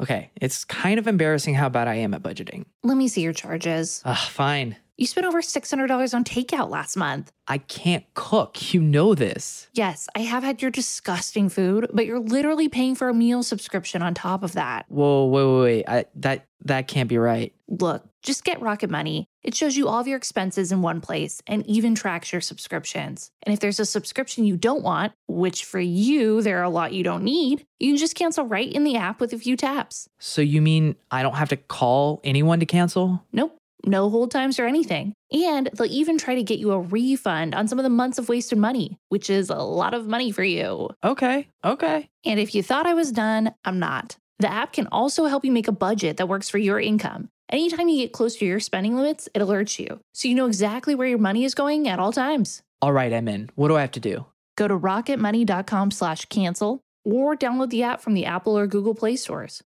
Okay, it's kind of embarrassing how bad I am at budgeting. Let me see your charges. Fine. You spent over $600 on takeout last month. I can't cook. You know this. Yes, I have had your disgusting food, but you're literally paying for a meal subscription on top of that. Whoa, wait. That can't be right. Look, just get Rocket Money. It shows you all of your expenses in one place and even tracks your subscriptions. And if there's a subscription you don't want, which for you, there are a lot you don't need, you can just cancel right in the app with a few taps. So you mean I don't have to call anyone to cancel? Nope. No hold times or anything. And they'll even try to get you a refund on some of the months of wasted money, which is a lot of money for you. Okay. And if you thought I was done, I'm not. The app can also help you make a budget that works for your income. Anytime you get close to your spending limits, it alerts you, so you know exactly where your money is going at all times. All right, I'm in. What do I have to do? Go to rocketmoney.com/cancel or download the app from the Apple or Google Play stores.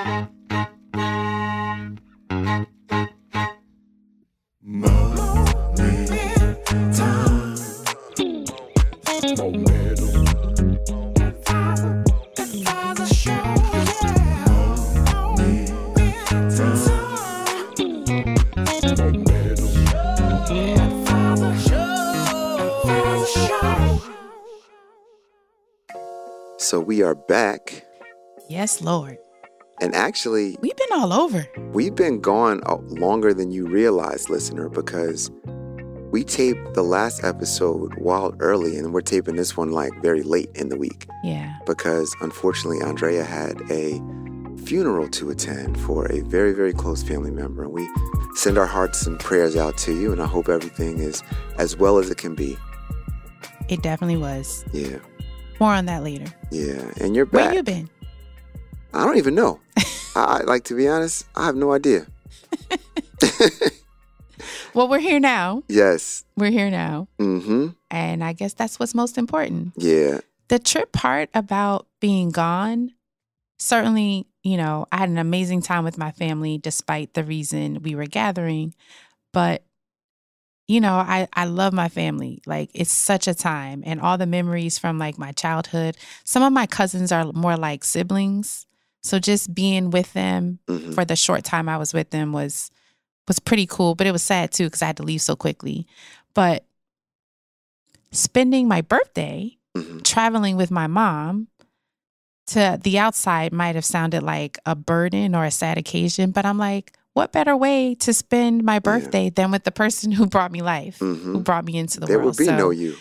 So we are back. Yes, Lord. And actually, We've been all over. we've been gone longer than you realize, listener, because we taped the last episode while early, and we're taping this one like very late in the week. Yeah. Because unfortunately, Andrea had a funeral to attend for a very, very close family member. And we send our hearts and prayers out to you, and I hope everything is as well as it can be. It definitely was. Yeah. More on that later. Yeah. And you're back. Where you been? I don't even know. I like, to be honest, I have no idea. Well, we're here now. Yes. We're here now. Mm-hmm. And I guess that's what's most important. Yeah. The trip part about being gone, certainly, I had an amazing time with my family despite the reason we were gathering. But, I love my family. Like, it's such a time. And all the memories from, like, my childhood. Some of my cousins are more like siblings. So just being with them for the short time I was with them was pretty cool. But it was sad, too, because I had to leave so quickly. But spending my birthday traveling with my mom to the outside might have sounded like a burden or a sad occasion. But I'm like, what better way to spend my birthday than with the person who brought me life, who brought me into the There world? will be no you.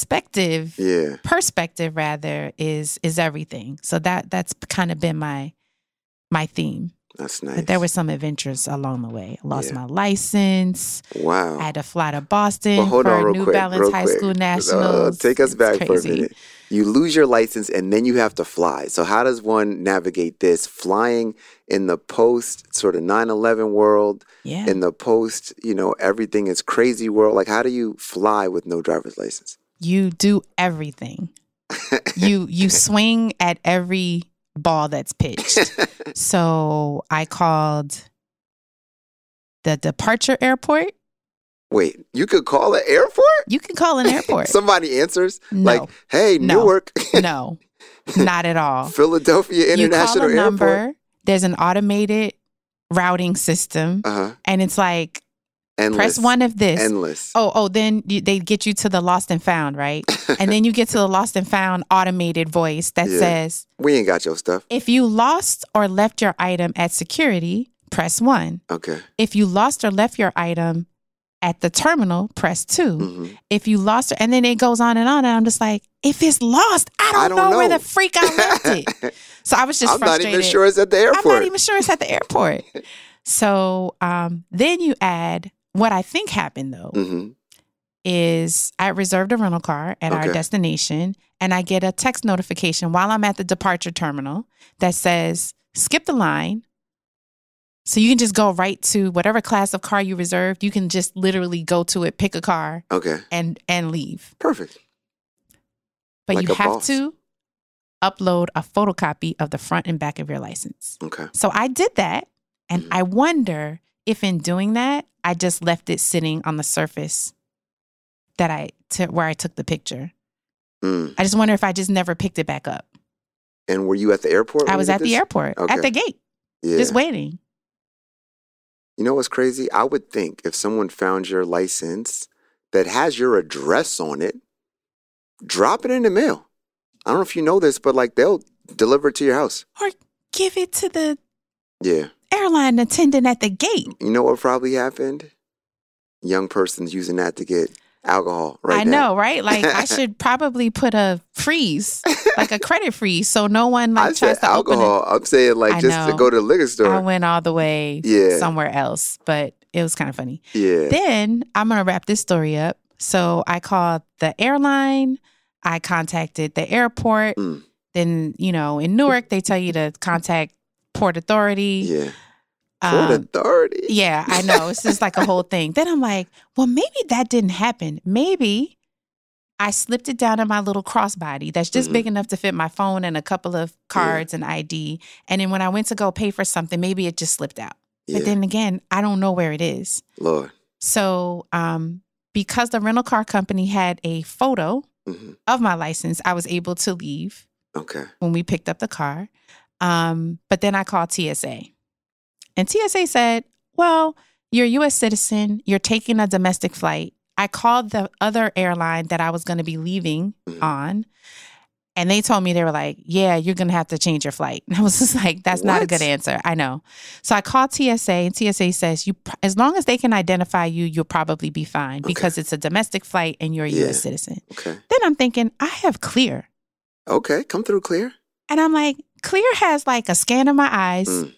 Perspective rather, is everything. So that's kind of been my theme. That's nice. But there were some adventures along the way. I lost my license. Wow. I had to fly to Boston Hold on for real New quick, Balance real High quick. School Nationals. Take us It's back for a crazy. minute. You lose your license and then you have to fly. So how does one navigate this? Flying in the post sort of 9/11 world, Yeah. in the post, everything is crazy world. Like, how do you fly with no driver's license? You do everything. You swing at every ball that's pitched. So I called the departure airport. Wait, you could call an airport? You can call an airport. Somebody answers? No. Like, hey, No. Newark. No, not at all. Philadelphia International you call a Airport. number. There's an automated routing system. And it's like, Endless. press one of this. Endless. Then they get you to the lost and found, right? And then you get to the lost and found automated voice that says, we ain't got your stuff. if you lost or left your item at security, press 1. Okay. If you lost or left your item at the terminal, press 2. If you lost it, and then it goes on. And I'm just like, if it's lost, I don't know where the freak I left it. So I was just I'm not frustrated. even sure it's at the airport. I'm not even sure it's at the airport. So then you add, what I think happened though, is I reserved a rental car at our destination, and I get a text notification while I'm at the departure terminal that says, skip the line. So you can just go right to whatever class of car you reserved. You can just literally go to it, pick a car, and leave. Perfect. But Like you a have boss. to upload a photocopy of the front and back of your license. Okay. So I did that, and I wonder if in doing that, I just left it sitting on the surface where I took the picture. I just wonder if I just never picked it back up. And were you at the airport? I when was you at did the this? airport, Okay. at the gate. Yeah. just waiting. You know what's crazy? I would think if someone found your license that has your address on it, drop it in the mail. I don't know if you know this, but like they'll deliver it to your house. Or give it to the Yeah. airline attendant at the gate. You know what probably happened? Young person's using that to get alcohol right I now. know, right? Like I should probably put a freeze, like a credit freeze, so no one I like said tries to open alcohol. I'm saying like I just to know. go to the liquor it. I store. went all the way Yeah. somewhere else, but it was kind of funny. Yeah. Then I'm going to wrap this story up. So I called the airline. I contacted the airport. Mm. Then, in Newark, they tell you to contact Port Authority. Yeah. Port Authority. Yeah, I know. It's just like a whole thing. Then I'm like, well, maybe that didn't happen. Maybe I slipped it down in my little crossbody that's just big enough to fit my phone and a couple of cards and ID. And then when I went to go pay for something, maybe it just slipped out. Yeah. But then again, I don't know where it is. Lord. So because the rental car company had a photo of my license, I was able to leave Okay. when we picked up the car. But then I called TSA. And TSA said, well, you're a U.S. citizen. You're taking a domestic flight. I called the other airline that I was going to be leaving on. And they told me, they were like, yeah, you're going to have to change your flight. And I was just like, that's not a What? good answer. I know. So I called TSA and TSA says, as long as they can identify you, you'll probably be fine because it's a domestic flight and you're a U.S. citizen. Okay. Then I'm thinking, I have Clear. Okay. Come through clear. And I'm like, Clear has like a scan of my eyes, Mm.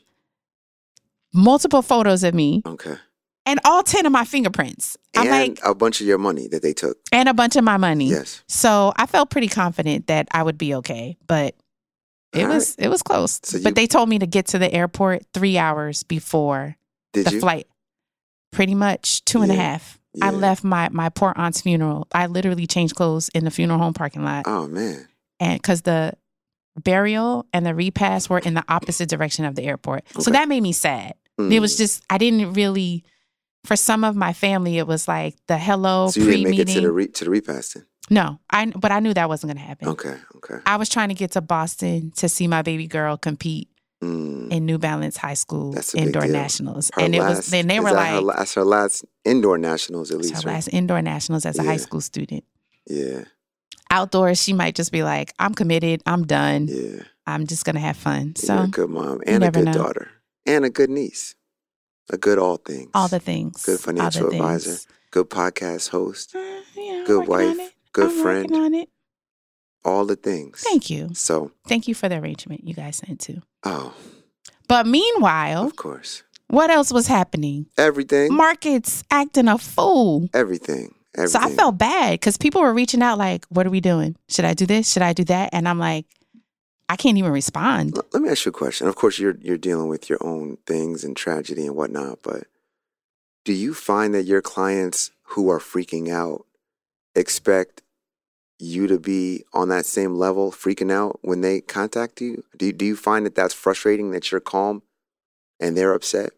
multiple photos of me, Okay. and all 10 of my fingerprints. I'm And like, a bunch of your money that they took. and a bunch of my money. Yes. So I felt pretty confident that I would be okay, but it All was close. So but they told me to get to the airport 3 hours before Did the you? flight. Pretty much 2.5. Yeah. I left my poor aunt's funeral. I literally changed clothes in the funeral home parking lot. Oh man. And because the burial and the repast were in the opposite direction of the airport. So Okay. that made me sad. It was just, I didn't really, for some of my family, it was like the hello So you didn't pre-meeting. make it to the repast then? No, but I knew that wasn't going to happen. Okay. Okay. I was trying to get to Boston to see my baby girl compete Mm. in New Balance High School That's a big indoor deal. nationals. Her And it was, last- then they is were that like, that's her last indoor nationals at it's least, her right? last indoor nationals as a high Yeah. school student. Yeah. Outdoors, she might just be like, I'm committed. I'm done. Yeah. I'm just going to have fun. You're So a good mom and a never good know. daughter and a good niece. A good all things. all the things. Good all financial the advisor. things. Good podcast host. Yeah, I'm Good working on wife. it. Good I'm friend. working on it. All the things. Thank you. So, Thank you for the arrangement you guys sent too. oh, But meanwhile, of course. what else was happening? Everything. Markets acting a fool. Everything. So I felt bad because people were reaching out like, what are we doing? Should I do this? Should I do that? And I'm like, I can't even respond. Let me ask you a question. Of course, you're dealing with your own things and tragedy and whatnot, but do you find that your clients who are freaking out expect you to be on that same level, freaking out when they contact you? Do you find that that's frustrating, that you're calm and they're upset?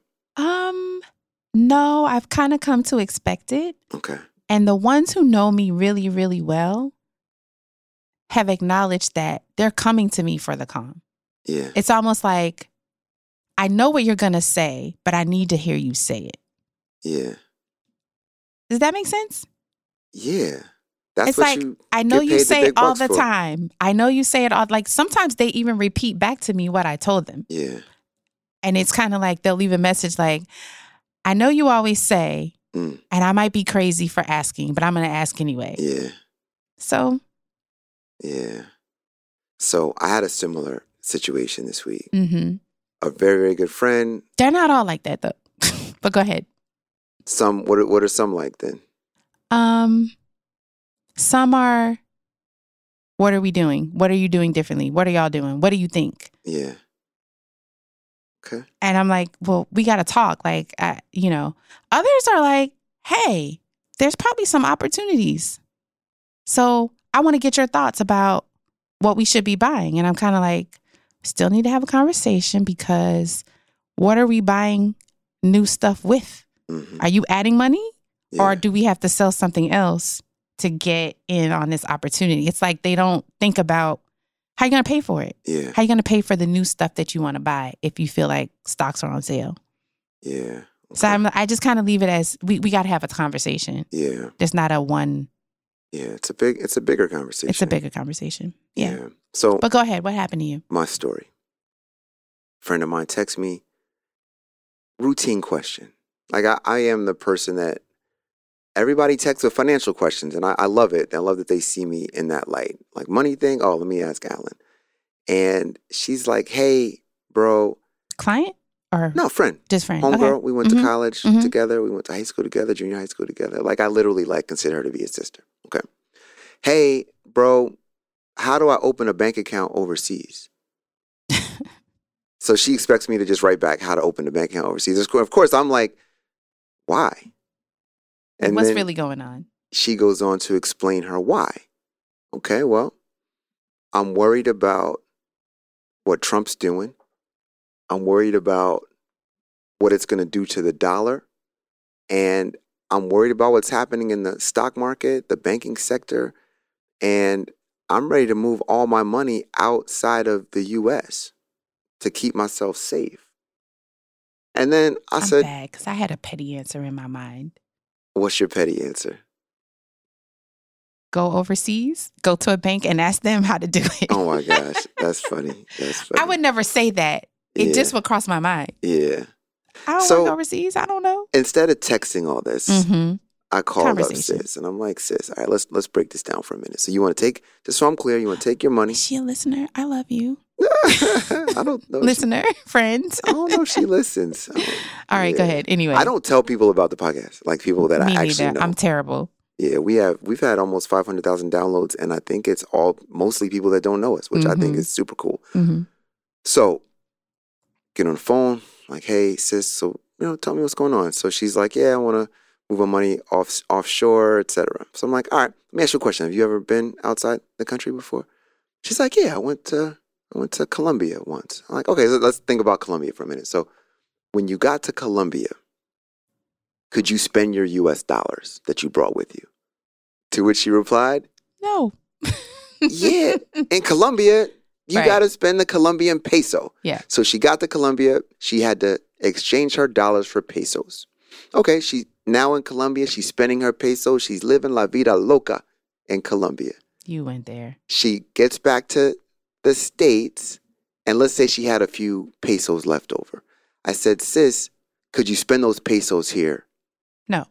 No, I've kind of come to expect it. Okay. And the ones who know me really, really well have acknowledged that they're coming to me for the calm. Yeah. It's almost like, I know what you're going to say, but I need to hear you say it. Yeah. Does that make sense? Yeah. That's It's what like, you I know get you paid the say big it all bucks the for. time. I know you say it all. Like sometimes they even repeat back to me what I told them. Yeah. And it's kind of like they'll leave a message like, I know you always say, and I might be crazy for asking, but I'm going to ask anyway. Yeah. So. Yeah. So I had a similar situation this week. Mm-hmm. A very, very good friend. They're not all like that though. But go ahead. What are some like then? Some are, what are we doing? What are you doing differently? What are y'all doing? What do you think? Yeah. Okay. And I'm like, well, we got to talk. Like, others are like, hey, there's probably some opportunities. So I want to get your thoughts about what we should be buying. And I'm kind of like, still need to have a conversation because what are we buying new stuff with? Mm-hmm. Are you adding money Yeah. or do we have to sell something else to get in on this opportunity? It's like they don't think about How you going to pay for it? Yeah. How you going to pay for the new stuff that you want to buy if you feel like stocks are on sale? Yeah. Okay. So I just kind of leave it as we got to have a conversation. Yeah. There's not a one. Yeah. It's a bigger conversation. It's a bigger conversation. Yeah. So, But go ahead. What happened to you? my story. A friend of mine texts me, routine question. Like I am the person that everybody texts with financial questions, and I love it. I love that they see me in that light. Like money thing, oh, let me ask Alan. And she's like, hey, bro. Client or No, friend. just friend? Homegirl. Okay. We went to Mhm. college Mhm. together. We went to high school together, junior high school together. Like I literally consider her to be a sister. Okay. Hey, bro, how do I open a bank account overseas? So she expects me to just write back how to open a bank account overseas. Of course, I'm like, why? And What's then really going on? she goes on to explain her why. Okay, well, I'm worried about what Trump's doing. I'm worried about what it's going to do to the dollar. And I'm worried about what's happening in the stock market, the banking sector. And I'm ready to move all my money outside of the U.S. to keep myself safe. And then I I'm said, bad because I had a petty answer in my mind. what's your petty answer? Go overseas, go to a bank and ask them how to do it. Oh my gosh, that's funny. That's funny. I would never say that. It Yeah. just would cross my mind. Yeah. I don't So- work overseas. I don't know. Instead of texting all this, Mm-hmm. I called up Conversation. sis and I'm like, sis, all right, let's break this down for a minute. So you want to take, just so I'm clear, you want to take your money. Is she a listener? I love you. I don't know. Listener, friends. I don't know if she listens. All right, go Yeah. ahead. Anyway. I don't tell people about the podcast, like people that Me I actually neither. know. I'm terrible. Yeah, we've had almost 500,000 downloads, and I think it's all mostly people that don't know us, which I think Mhm. is super cool. Mm-hmm. So, get on the phone, like, hey, sis, so tell me what's going on. So she's like, yeah, I want to move my money offshore, etc. So I'm like, all right, let me ask you a question. Have you ever been outside the country before? She's like, yeah, I went to Colombia once. I'm like, okay, so let's think about Colombia for a minute. So when you got to Colombia, could you spend your US dollars that you brought with you? To which she replied, No. yeah, in Colombia, you Right. got to spend the Colombian peso. Yeah. So she got to Colombia. She had to exchange her dollars for pesos. Okay, she now in Colombia. She's spending her pesos. She's living la vida loca in Colombia. You went there. She gets back to the States, and let's say she had a few pesos left over. I said, sis, could you spend those pesos here? No.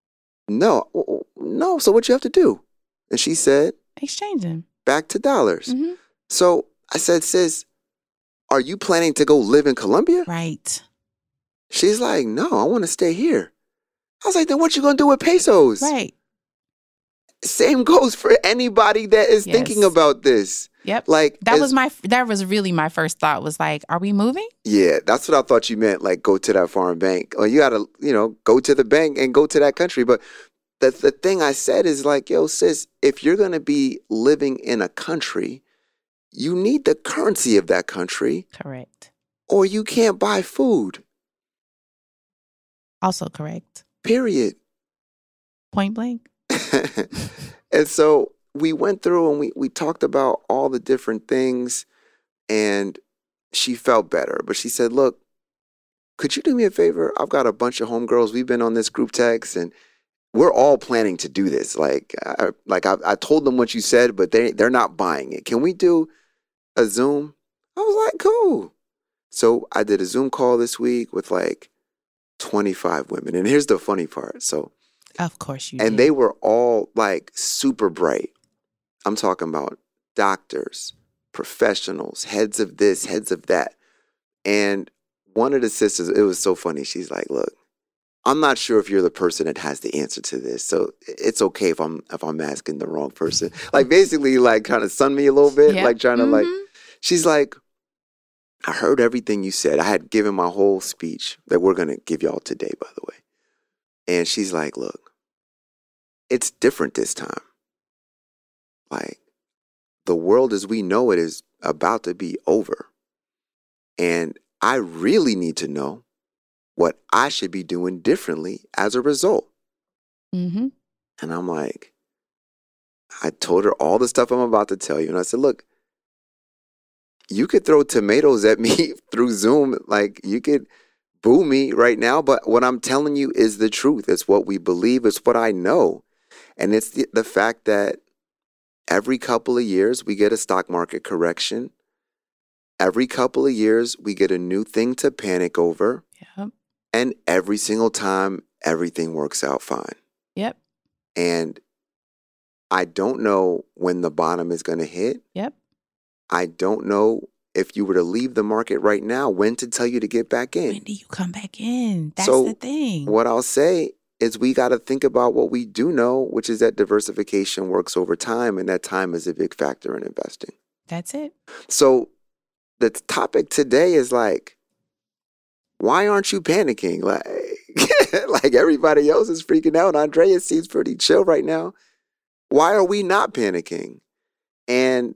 No. So what you have to do? And she said, Exchange them. back to dollars. Mm-hmm. So I said, sis, are you planning to go live in Colombia? Right. She's like, no, I want to stay here. I was like, then what you going to do with pesos? Right. Same goes for anybody that is thinking Yes. about this. Yep. Like That was really my first thought was like, are we moving? Yeah, that's what I thought you meant. Like, go to that foreign bank, or you got to, go to the bank and go to that country. But the thing I said is like, yo, sis, if you're going to be living in a country, you need the currency of that country, Correct. or you can't buy food. Also correct. Period. Point blank. And so we went through and we talked about all the different things, and she felt better. But she said, look, could you do me a favor? I've got a bunch of homegirls. We've been on this group text, and we're all planning to do this. I told them what you said, but they're not buying it. Can we do a Zoom? I was like, cool. So I did a Zoom call this week with like 25 women. And here's the funny part. So, Of course you and did. they were all like super bright. I'm talking about doctors, professionals, heads of this, heads of that. And one of the sisters, it was so funny. She's like, look, I'm not sure if you're the person that has the answer to this. So it's okay if I'm asking the wrong person. Like basically like kind of sun me a little bit, Yep. like trying to like, Mhm. she's like, I heard everything you said. I had given my whole speech that we're going to give y'all today, by the way. And she's like, look, it's different this time. Like, the world as we know it is about to be over. And I really need to know what I should be doing differently as a result. Mhm. And I'm like, I told her all the stuff I'm about to tell you. And I said, look, you could throw tomatoes at me through Zoom. Like, you could boo me right now. But what I'm telling you is the truth. It's what we believe. It's what I know. And it's the fact that every couple of years we get a stock market correction. Every couple of years we get a new thing to panic over. Yep. And every single time, everything works out fine. Yep. And I don't know when the bottom is going to hit. Yep. I don't know if you were to leave the market right now, when to tell you to get back in. When do you come back in? That's So the thing. What I'll say is we got to think about what we do know, which is that diversification works over time, and that time is a big factor in investing. That's it. So the topic today is like, why aren't you panicking? Like everybody else is freaking out. Andrea seems pretty chill right now. Why are we not panicking? And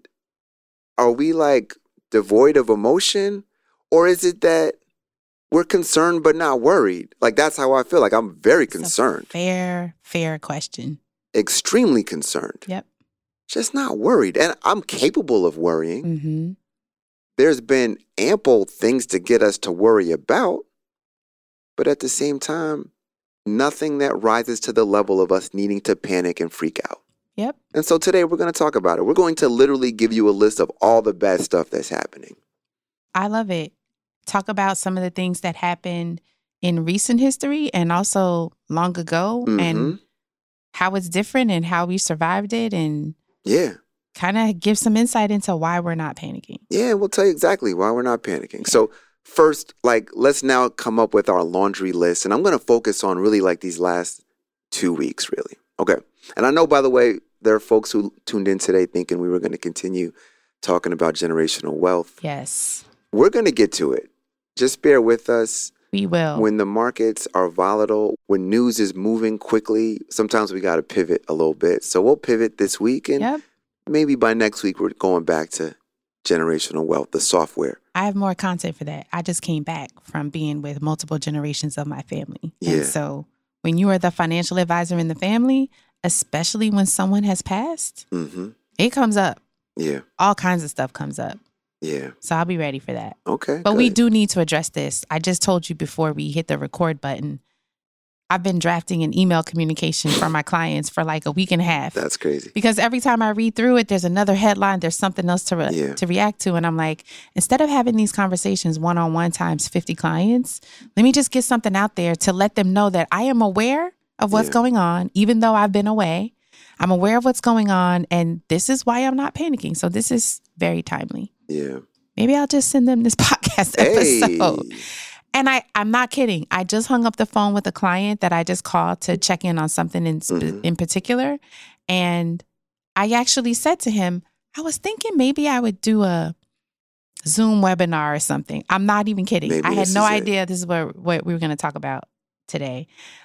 are we like devoid of emotion? Or is it that we're concerned but not worried? Like, that's how I feel. Like, I'm very concerned. Fair question. Extremely concerned. Yep. Just not worried. And I'm capable of worrying. Mm-hmm. There's been ample things to get us to worry about. But at the same time, nothing that rises to the level of us needing to panic and freak out. Yep. And so today we're going to talk about it. We're going to literally give you a list of all the bad stuff that's happening. I love it. Talk about some of the things that happened in recent history and also long ago, and how it's different and how we survived it, and kind of give some insight into why we're not panicking. Yeah, we'll tell you exactly why we're not panicking. So first, let's now come up with our laundry list. And I'm going to focus on really like these last 2 weeks, really. Okay. And I know, by the way, there are folks who tuned in today thinking we were going to continue talking about generational wealth. Yes. We're going to get to it. Just bear with us. We will. When the markets are volatile, when news is moving quickly, sometimes we got to pivot a little bit. So we'll pivot this week, and maybe by next week, we're going back to generational wealth, the software. I have more content for that. I just came back from being with multiple generations of my family. Yeah. And so when you are the financial advisor in the family, especially when someone has passed, it comes up. Yeah. All kinds of stuff comes up. Yeah. So I'll be ready for that. Okay. But we do need to address this. I just told you before we hit the record button, I've been drafting an email communication for my clients for like a week and a half. That's crazy. Because every time I read through it, there's another headline, there's something else to react to. And I'm like, instead of having these conversations one-on-one times 50 clients, let me just get something out there to let them know that I am aware of what's going on, even though I've been away. I'm aware of what's going on, and this is why I'm not panicking. So this is very timely. Yeah. Maybe I'll just send them this podcast episode. And I'm not kidding. I just hung up the phone with a client that I just called to check in on something in particular. And I actually said to him, I was thinking maybe I would do a Zoom webinar or something. I'm not even kidding. Maybe I had no idea this is what we were going to talk about today.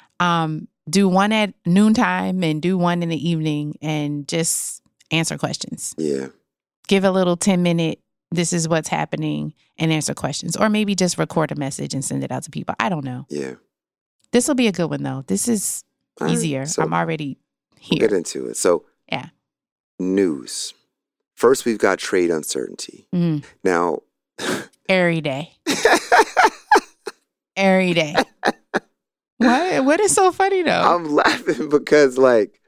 Do one at noontime and do one in the evening and just answer questions. Yeah. Give a little 10-minute, this is what's happening, and answer questions. Or maybe just record a message and send it out to people. I don't know. Yeah. This will be a good one, though. This is easier. So I'm already here. We'll get into it. So, news. First, we've got trade uncertainty. Now, every day. Every day. What is so funny, though? I'm laughing because, like,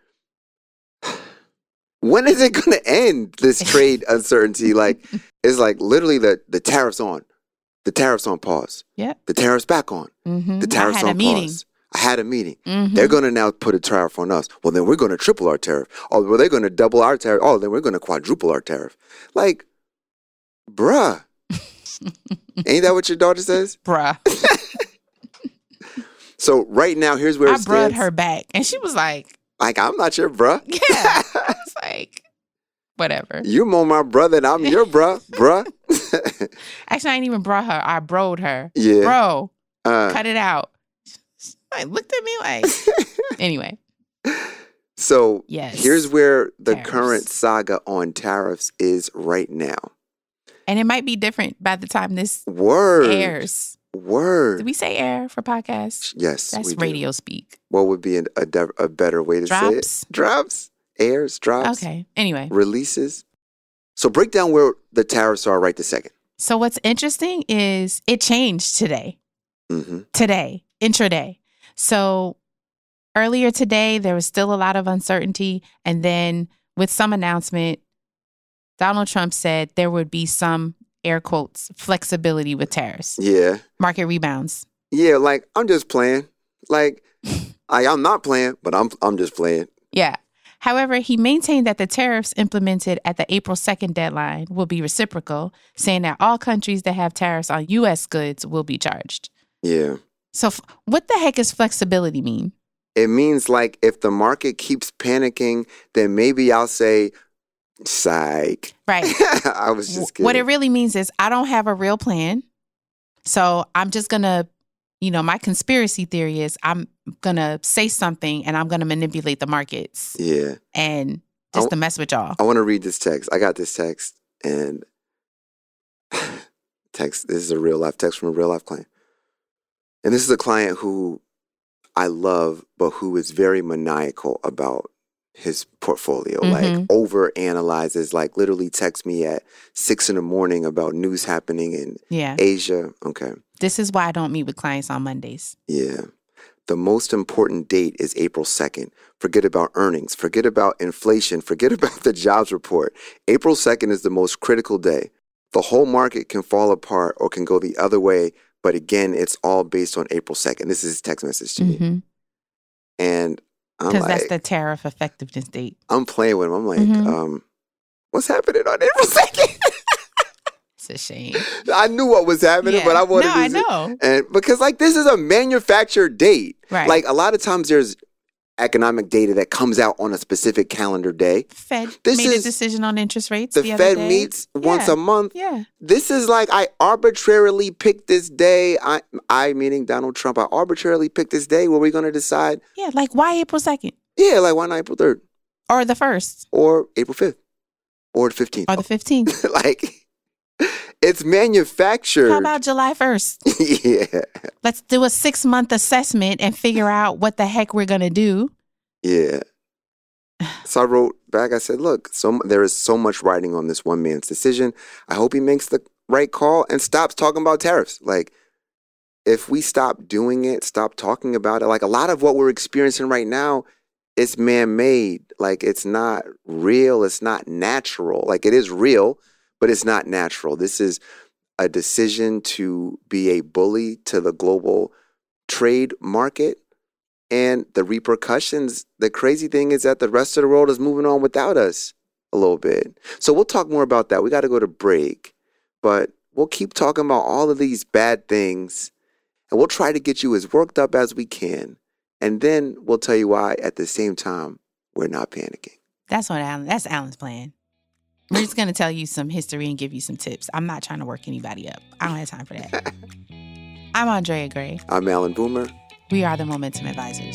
when is it going to end, this trade uncertainty? Like, it's like literally the tariff's on. The tariff's on pause. Yep. The tariff's back on. The tariff's on pause. I had a meeting. They're going to now put a tariff on us. Well, then we're going to triple our tariff. Oh, well, they're going to double our tariff. Oh, then we're going to quadruple our tariff. Like, bruh. Ain't that what your daughter says? Bruh. So right now, here's where it stands. I brought her back, and she was like, I'm not your bruh. Yeah. It's like, whatever. You're more my brother than I'm your bruh. Actually, I ain't even brought her. I broed her. Yeah. Bro, cut it out. She looked at me like, anyway. So here's where the tariffs. current saga on tariffs is right now. And it might be different by the time this airs. Word. Did we say air for podcasts? Yes, that's radio speak. What would be a better way to say it? Drops? Airs? Drops? Okay. Anyway. Releases? So break down where the tariffs are right this second. So what's interesting is it changed today. Mm-hmm. Today, intraday. So earlier today, there was still a lot of uncertainty. And then with some announcement, Donald Trump said there would be some, air quotes, flexibility with tariffs. Yeah. Market rebounds. Yeah, like, I'm just playing. Like, I'm not playing, but I'm just playing. Yeah. However, he maintained that the tariffs implemented at the April 2nd deadline will be reciprocal, saying that all countries that have tariffs on U.S. goods will be charged. Yeah. So what the heck does flexibility mean? It means, like, if the market keeps panicking, then maybe I'll say, psych. Right. I was just kidding. What it really means is I don't have a real plan. So I'm just going to, my conspiracy theory is I'm going to say something and I'm going to manipulate the markets. Yeah. And just to mess with y'all. I want to read this text. I got this text and this is a real life text from a real life client. And this is a client who I love, but who is very maniacal about his portfolio, like over analyzes, like literally texts me at 6 a.m. about news happening in Asia. Okay. This is why I don't meet with clients on Mondays. Yeah. The most important date is April 2nd. Forget about earnings. Forget about inflation. Forget about the jobs report. April 2nd is the most critical day. The whole market can fall apart or can go the other way. But again, it's all based on April 2nd. This is his text message to me. And I'm because like, that's the tariff effectiveness date. I'm playing with him. I'm like, what's happening on April 2nd? It's a shame. I knew what was happening, but I wanted to. I know. And because, like, this is a manufactured date. Right. Like, a lot of times there's economic data that comes out on a specific calendar day. Fed made a decision on interest rates. The Fed meets once a month. Yeah. This is like, I arbitrarily picked this day. I meaning Donald Trump. I arbitrarily picked this day where we're going to decide. Yeah, like why April 2nd? Yeah, like why not April 3rd? Or the 1st? Or April 5th? Or the 15th? Or the 15th? Like, it's manufactured. How about July 1st? Yeah. Let's do a 6-month assessment and figure out what the heck we're going to do. Yeah. So I wrote back, I said, look, there is so much riding on this one man's decision. I hope he makes the right call and stops talking about tariffs. Like, if we stop doing it, stop talking about it, like a lot of what we're experiencing right now, it's man-made. Like, it's not real. It's not natural. Like, it is real, but it's not natural. This is a decision to be a bully to the global trade market. And the repercussions, the crazy thing is that the rest of the world is moving on without us a little bit. So we'll talk more about that. We got to go to break, but we'll keep talking about all of these bad things and we'll try to get you as worked up as we can. And then we'll tell you why at the same time, we're not panicking. That's Alan's plan. We're just going to tell you some history and give you some tips. I'm not trying to work anybody up. I don't have time for that. I'm Andrea Gray. I'm Alan Boomer. We are the Momentum Advisors.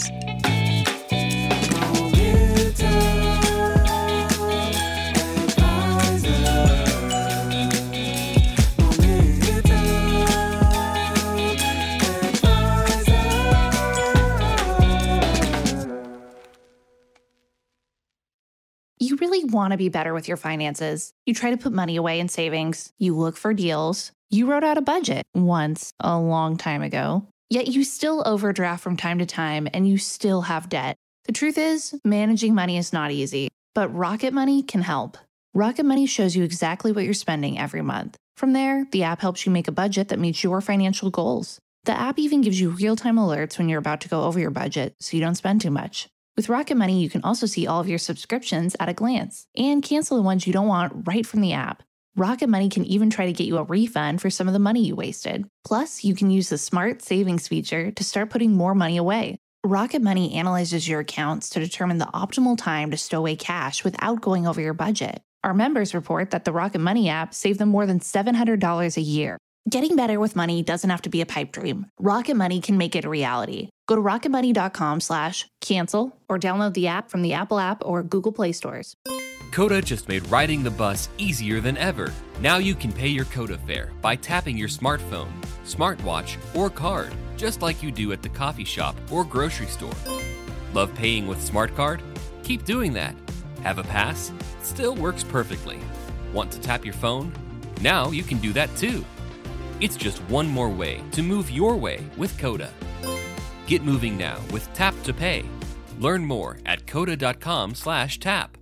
You really want to be better with your finances. You try to put money away in savings. You look for deals. You wrote out a budget once a long time ago. Yet you still overdraft from time to time and you still have debt. The truth is, managing money is not easy, but Rocket Money can help. Rocket Money shows you exactly what you're spending every month. From there, the app helps you make a budget that meets your financial goals. The app even gives you real-time alerts when you're about to go over your budget so you don't spend too much. With Rocket Money, you can also see all of your subscriptions at a glance and cancel the ones you don't want right from the app. Rocket Money can even try to get you a refund for some of the money you wasted. Plus, you can use the Smart Savings feature to start putting more money away. Rocket Money analyzes your accounts to determine the optimal time to stow away cash without going over your budget. Our members report that the Rocket Money app saved them more than $700 a year. Getting better with money doesn't have to be a pipe dream. Rocket Money can make it a reality. Go to rocketmoney.com/cancel or download the app from the Apple App or Google Play stores. Coda just made riding the bus easier than ever. Now you can pay your Coda fare by tapping your smartphone, smartwatch, or card, just like you do at the coffee shop or grocery store. Love paying with SmartCard? Keep doing that. Have a pass? Still works perfectly. Want to tap your phone? Now you can do that too. It's just one more way to move your way with Coda. Get moving now with Tap to Pay. Learn more at coda.com/tap.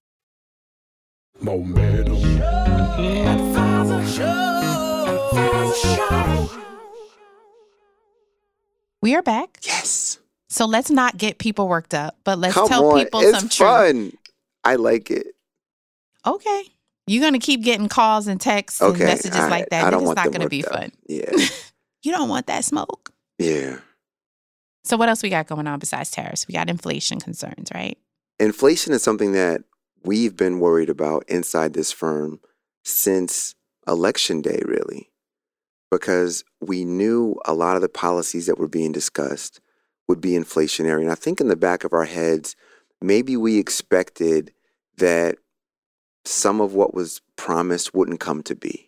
We are back. Yes. So let's not get people worked up, but let's Come tell on. people It's some truth. fun. I like it. Okay. You're going to keep getting calls and texts and Okay. messages all like right. that. I don't It's want not them going to be worked up. fun. Yeah. You don't want that smoke. Yeah. So what else we got going on besides tariffs? We got inflation concerns, right? Inflation is something that we've been worried about inside this firm since election day, really, because we knew a lot of the policies that were being discussed would be inflationary. And I think in the back of our heads, maybe we expected that some of what was promised wouldn't come to be.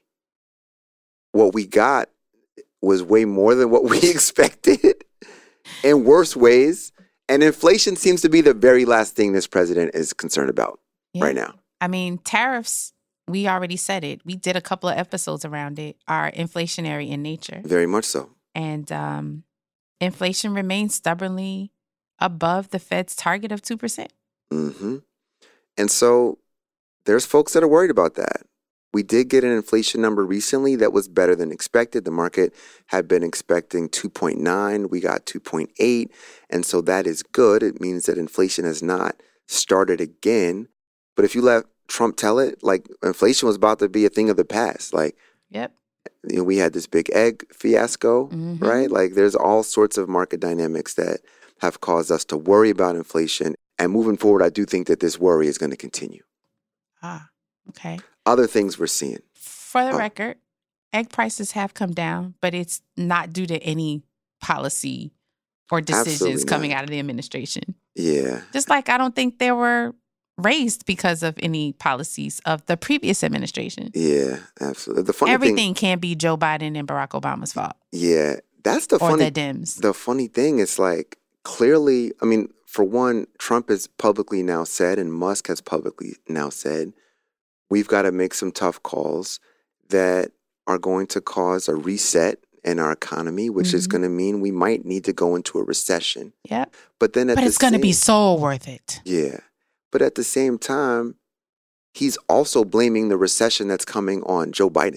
What we got was way more than what we expected in worse ways. And inflation seems to be the very last thing this president is concerned about right now. I mean, tariffs, we already said it. We did a couple of episodes around it, are inflationary in nature. Very much so. And inflation remains stubbornly above the Fed's target of 2%. Mm-hmm. And so there's folks that are worried about that. We did get an inflation number recently that was better than expected. The market had been expecting 2.9. We got 2.8. And so that is good. It means that inflation has not started again. But if you let Trump tell it, like, inflation was about to be a thing of the past. Like, Yep. you know, we had this big egg fiasco, Mhm. right? Like, there's all sorts of market dynamics that have caused us to worry about inflation. And moving forward, I do think that this worry is going to continue. Ah, okay. Other things we're seeing. For the Oh. record, egg prices have come down, but it's not due to any policy or decisions Absolutely coming not. out of the administration. Yeah. Just like I don't think they were raised because of any policies of the previous administration. Yeah, absolutely. The funny Everything thing, can't be Joe Biden and Barack Obama's fault yeah, that's the or funny. the Dems. The funny thing is, like, clearly, I mean, for one, Trump has publicly now said, and Musk has publicly now said, we've got to make some tough calls that are going to cause a reset in our economy, which is Mhm. going to mean we might need to go into a recession. Yep. But then at But the it's going to be same- so worth it. Yeah. But at the same time, he's also blaming the recession that's coming on Joe Biden.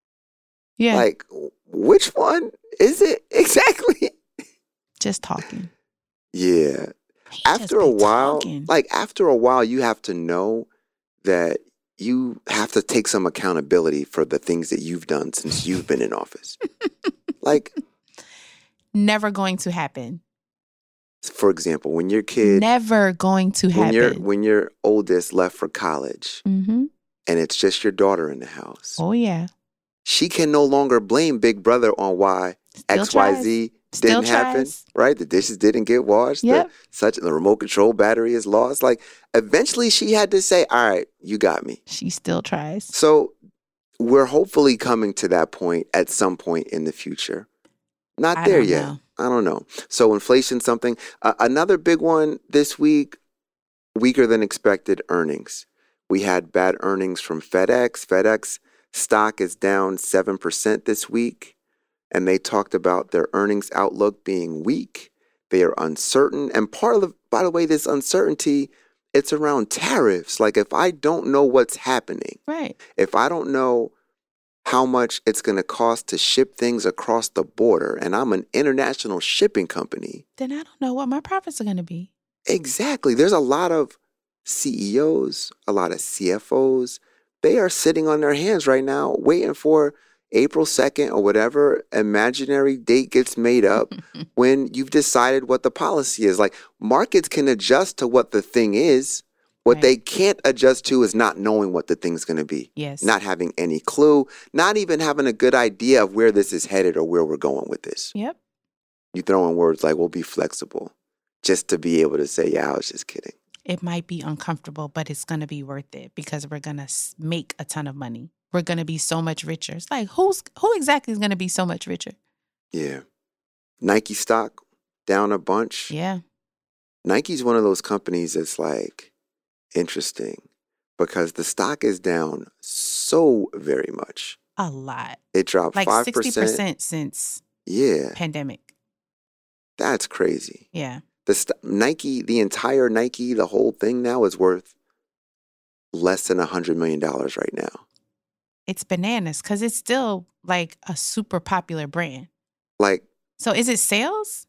Yeah. Like, which one is it exactly? just talking. Yeah. He After just a be while, talking. you have to know that you have to take some accountability for the things that you've done since you've been in office. Like, Never going to happen. for example, when your kid, Never going to happen. when your oldest left for college Mm-hmm. and it's just your daughter in the house, Oh, yeah. she can no longer blame Big Brother on why Still XYZ Still didn't happen, tries. right? The dishes didn't get washed. Yep. The remote control battery is lost. Like, eventually she had to say, all right, you got me. She still tries. So we're hopefully coming to that point at some point in the future. Not I there don't yet. know. I don't know. So inflation, something. Another big one this week, weaker than expected earnings. We had bad earnings from FedEx. FedEx stock is down 7% this week. And they talked about their earnings outlook being weak. They are uncertain. And by the way, this uncertainty, it's around tariffs. Like, if I don't know what's happening, Right. if I don't know how much it's going to cost to ship things across the border, and I'm an international shipping company, Then I don't know what my profits are going to be. exactly. There's a lot of CEOs, a lot of CFOs. They are sitting on their hands right now, waiting for April 2nd or whatever imaginary date gets made up when you've decided what the policy is. Like, markets can adjust to what the thing is. What Right. they can't adjust to is not knowing what the thing's going to be. Yes. Not having any clue, not even having a good idea of where this is headed or where we're going with this. Yep. You throw in words like, we'll be flexible, just to be able to say, yeah, I was just kidding. It might be uncomfortable, but it's going to be worth it because we're going to make a ton of money. We're going to be so much richer. It's like, who exactly is going to be so much richer? Yeah. Nike stock down a bunch. Yeah. Nike's one of those companies that's like interesting because the stock is down so very much. A lot. It dropped Like 5%. 60% since Yeah, pandemic. that's crazy. Yeah. Nike, the entire Nike, the whole thing now is worth less than $100 million right now. It's bananas because it's still like a super popular brand. Like, So is it sales?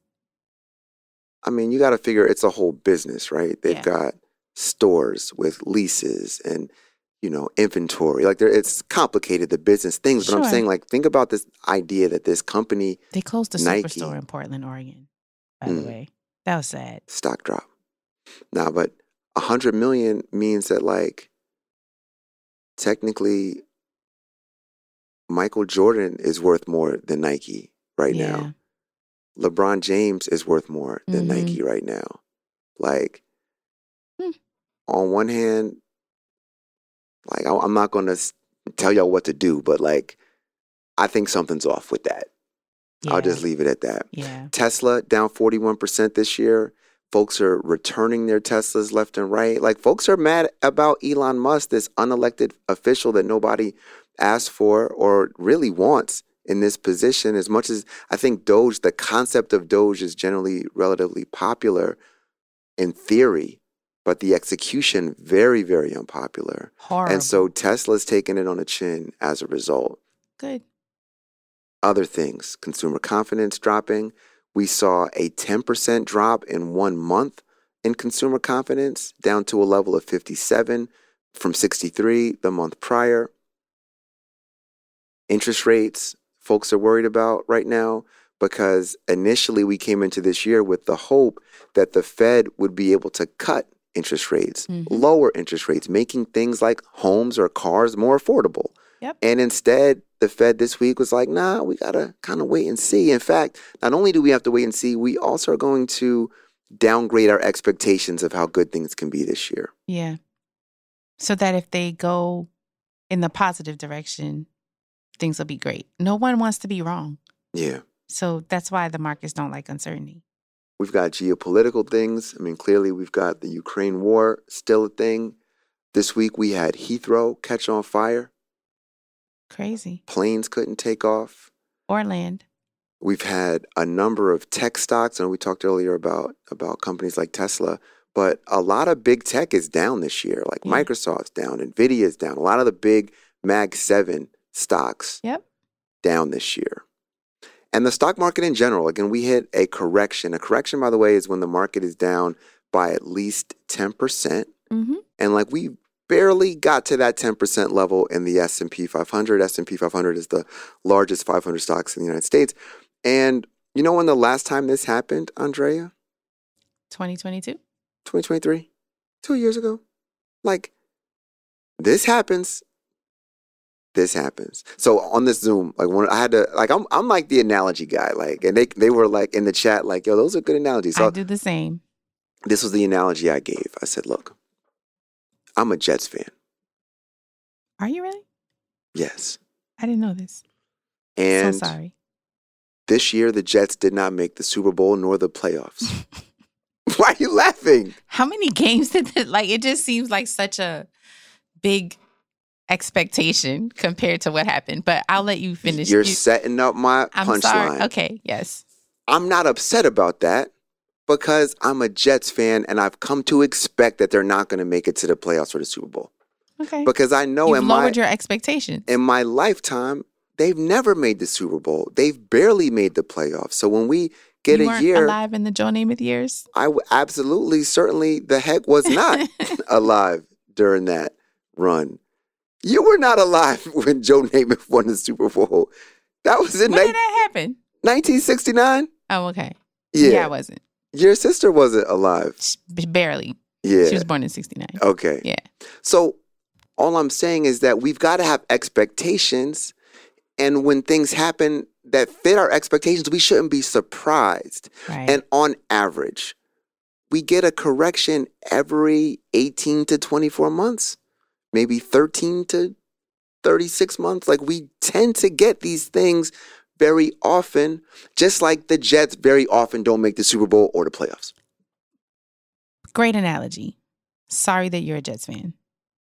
I mean, you got to figure it's a whole business, right? They've Yeah. got stores with leases and, inventory. Like, it's complicated, the business things. But I'm Sure. saying, like, think about this idea that this company, They closed the Nike. superstore in Portland, Oregon, by the way. That was sad. stock drop. Now, but 100 million means that, like, technically, Michael Jordan is worth more than Nike right Yeah. now. LeBron James is worth more than Mhm. Nike right now. Like, Hmm. on one hand, like, I'm not going to tell y'all what to do, but, like, I think something's off with that. Yeah. I'll just leave it at that. Yeah. Tesla down 41% this year. Folks are returning their Teslas left and right. Like, folks are mad about Elon Musk, this unelected official that nobody asked for or really wants in this position. As much as I think Doge, the concept of Doge is generally relatively popular in theory, but the execution very, very unpopular. Horrible. And so Tesla's taking it on the chin as a result. Good. Other things, consumer confidence dropping. We saw a 10% drop in 1 month in consumer confidence, down to a level of 57 from 63 the month prior. Interest rates, folks are worried about right now because initially we came into this year with the hope that the Fed would be able to cut interest rates, lower interest rates, making things like homes or cars more affordable. Yep. And instead, the Fed this week was like, nah, we got to kind of wait and see. In fact, not only do we have to wait and see, we also are going to downgrade our expectations of how good things can be this year. Yeah. So that if they go in the positive direction, things will be great. No one wants to be wrong. Yeah. So that's why the markets don't like uncertainty. We've got geopolitical things. I mean, clearly we've got the Ukraine war still a thing. This week we had Heathrow catch on fire. Crazy. Planes couldn't take off. Or land. We've had a number of tech stocks, and we talked earlier about companies like Tesla, but a lot of big tech is down this year. Like Yeah. Microsoft's down, Nvidia is down. A lot of the big Mag 7 stocks Yep. down this year. And the stock market in general, again, we hit a correction. A correction, by the way, is when the market is down by at least 10%. Mm-hmm. And like we barely got to that 10% level in the S&P 500. S&P 500 is the largest 500 stocks in the United States. And you know when the last time this happened, Andrea? 2022. 2023? 2 years ago? Like, this happens. This happens. So on this Zoom, like when I had to, like I'm like the analogy guy, like, and they were like in the chat, like, yo, those are good analogies. So I do the same. this was the analogy I gave. I said, look, I'm a Jets fan. Are you really? Yes. I didn't know this. And So sorry. this year, the Jets did not make the Super Bowl nor the playoffs. Why are you laughing? How many games did it, like, it just seems like such a big expectation compared to what happened, but I'll let you finish. You're setting up my I'm sorry. punchline. Okay. Yes. I'm not upset about that because I'm a Jets fan and I've come to expect that they're not going to make it to the playoffs or the Super Bowl. Okay. Because I know You've lowered your expectations. in my lifetime, they've never made the Super Bowl. They've barely made the playoffs. So when we get you a weren't year, alive in the Joe Namath years. absolutely, certainly the heck was not alive during that run. You were not alive when Joe Namath won the Super Bowl. That was in When did that happen? 1969. Oh, okay. Yeah. I wasn't. Your sister wasn't alive. Barely. Yeah. She was born in 69. Okay. Yeah. So all I'm saying is that we've got to have expectations. And when things happen that fit our expectations, we shouldn't be surprised. Right. And on average, we get a correction every 18 to 24 months, maybe 13 to 36 months. Like we tend to get these things very often, just like the Jets very often don't make the Super Bowl or the playoffs. Great analogy. Sorry that you're a Jets fan.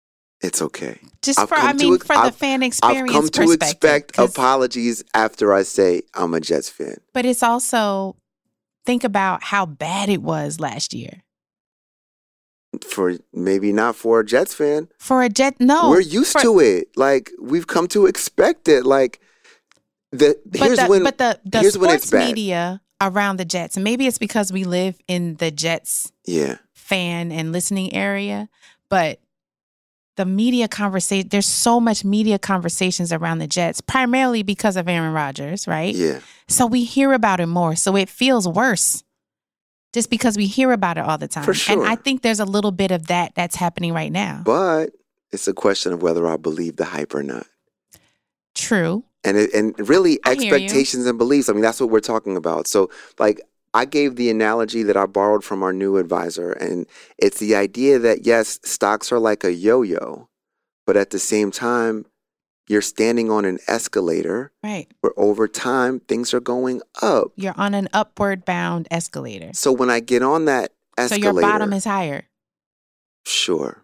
It's okay. Just I've for come to the fan experience I've come to perspective, expect 'cause- apologies after I say I'm a Jets fan. But it's also, think about how bad it was last year. For maybe not for a Jets fan. For a Jet, no. We're used to it. Like, we've come to expect it. Like, here's when it's sports bad. media around the Jets, and maybe it's because we live in the Jets fan and listening area, but the media conversation, there's so much media conversations around the Jets, primarily because of Aaron Rodgers, right? Yeah. So we hear about it more. So it feels worse just because we hear about it all the time. For sure. And I think there's a little bit of that's happening right now. But it's a question of whether I believe the hype or not. True. And really I hear you. expectations and beliefs. I mean, that's what we're talking about. So, like, I gave the analogy that I borrowed from our new advisor, and it's the idea that, yes, stocks are like a yo-yo, but at the same time, you're standing on an escalator Right. where over time, things are going up. You're on an upward bound escalator. So when I get on that escalator... So your bottom is higher. Sure.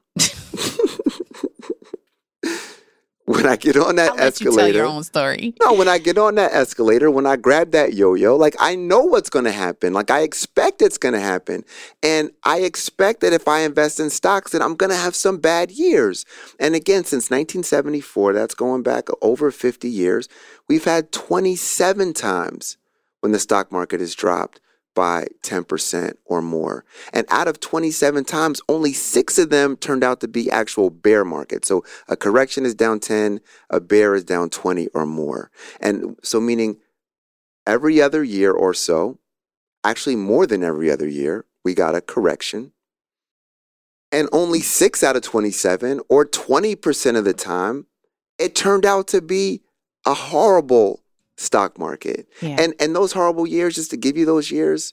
When I get on that I'll let escalator... you tell your own story. No, when I get on that escalator, when I grab that yo-yo, like, I know what's going to happen. Like, I expect it's going to happen. And I expect that if I invest in stocks, that I'm going to have some bad years. And again, since 1974, that's going back over 50 years, we've had 27 times when the stock market has dropped by 10% or more. And out of 27 times, only 6 of them turned out to be actual bear markets. So a correction is down 10, a bear is down 20 or more. And so meaning every other year or so, actually more than every other year, we got a correction. And only 6 out of 27 or 20% of the time, it turned out to be a horrible stock market. Yeah. And those horrible years, just to give you those years,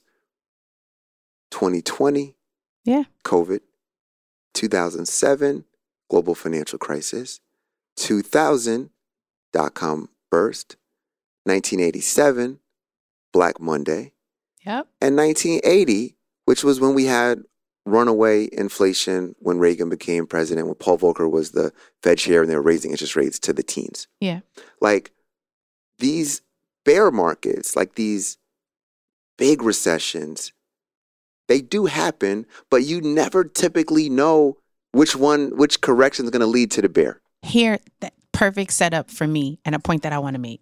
2020, COVID, 2007, global financial crisis, 2000, dot-com burst, 1987, Black Monday, Yep. and 1980, which was when we had runaway inflation when Reagan became president, when Paul Volcker was the Fed chair and they were raising interest rates to the teens. Yeah. Like, these bear markets, like these big recessions, they do happen, but you never typically know which correction is going to lead to the bear. Here, that perfect setup for me and a point that I want to make.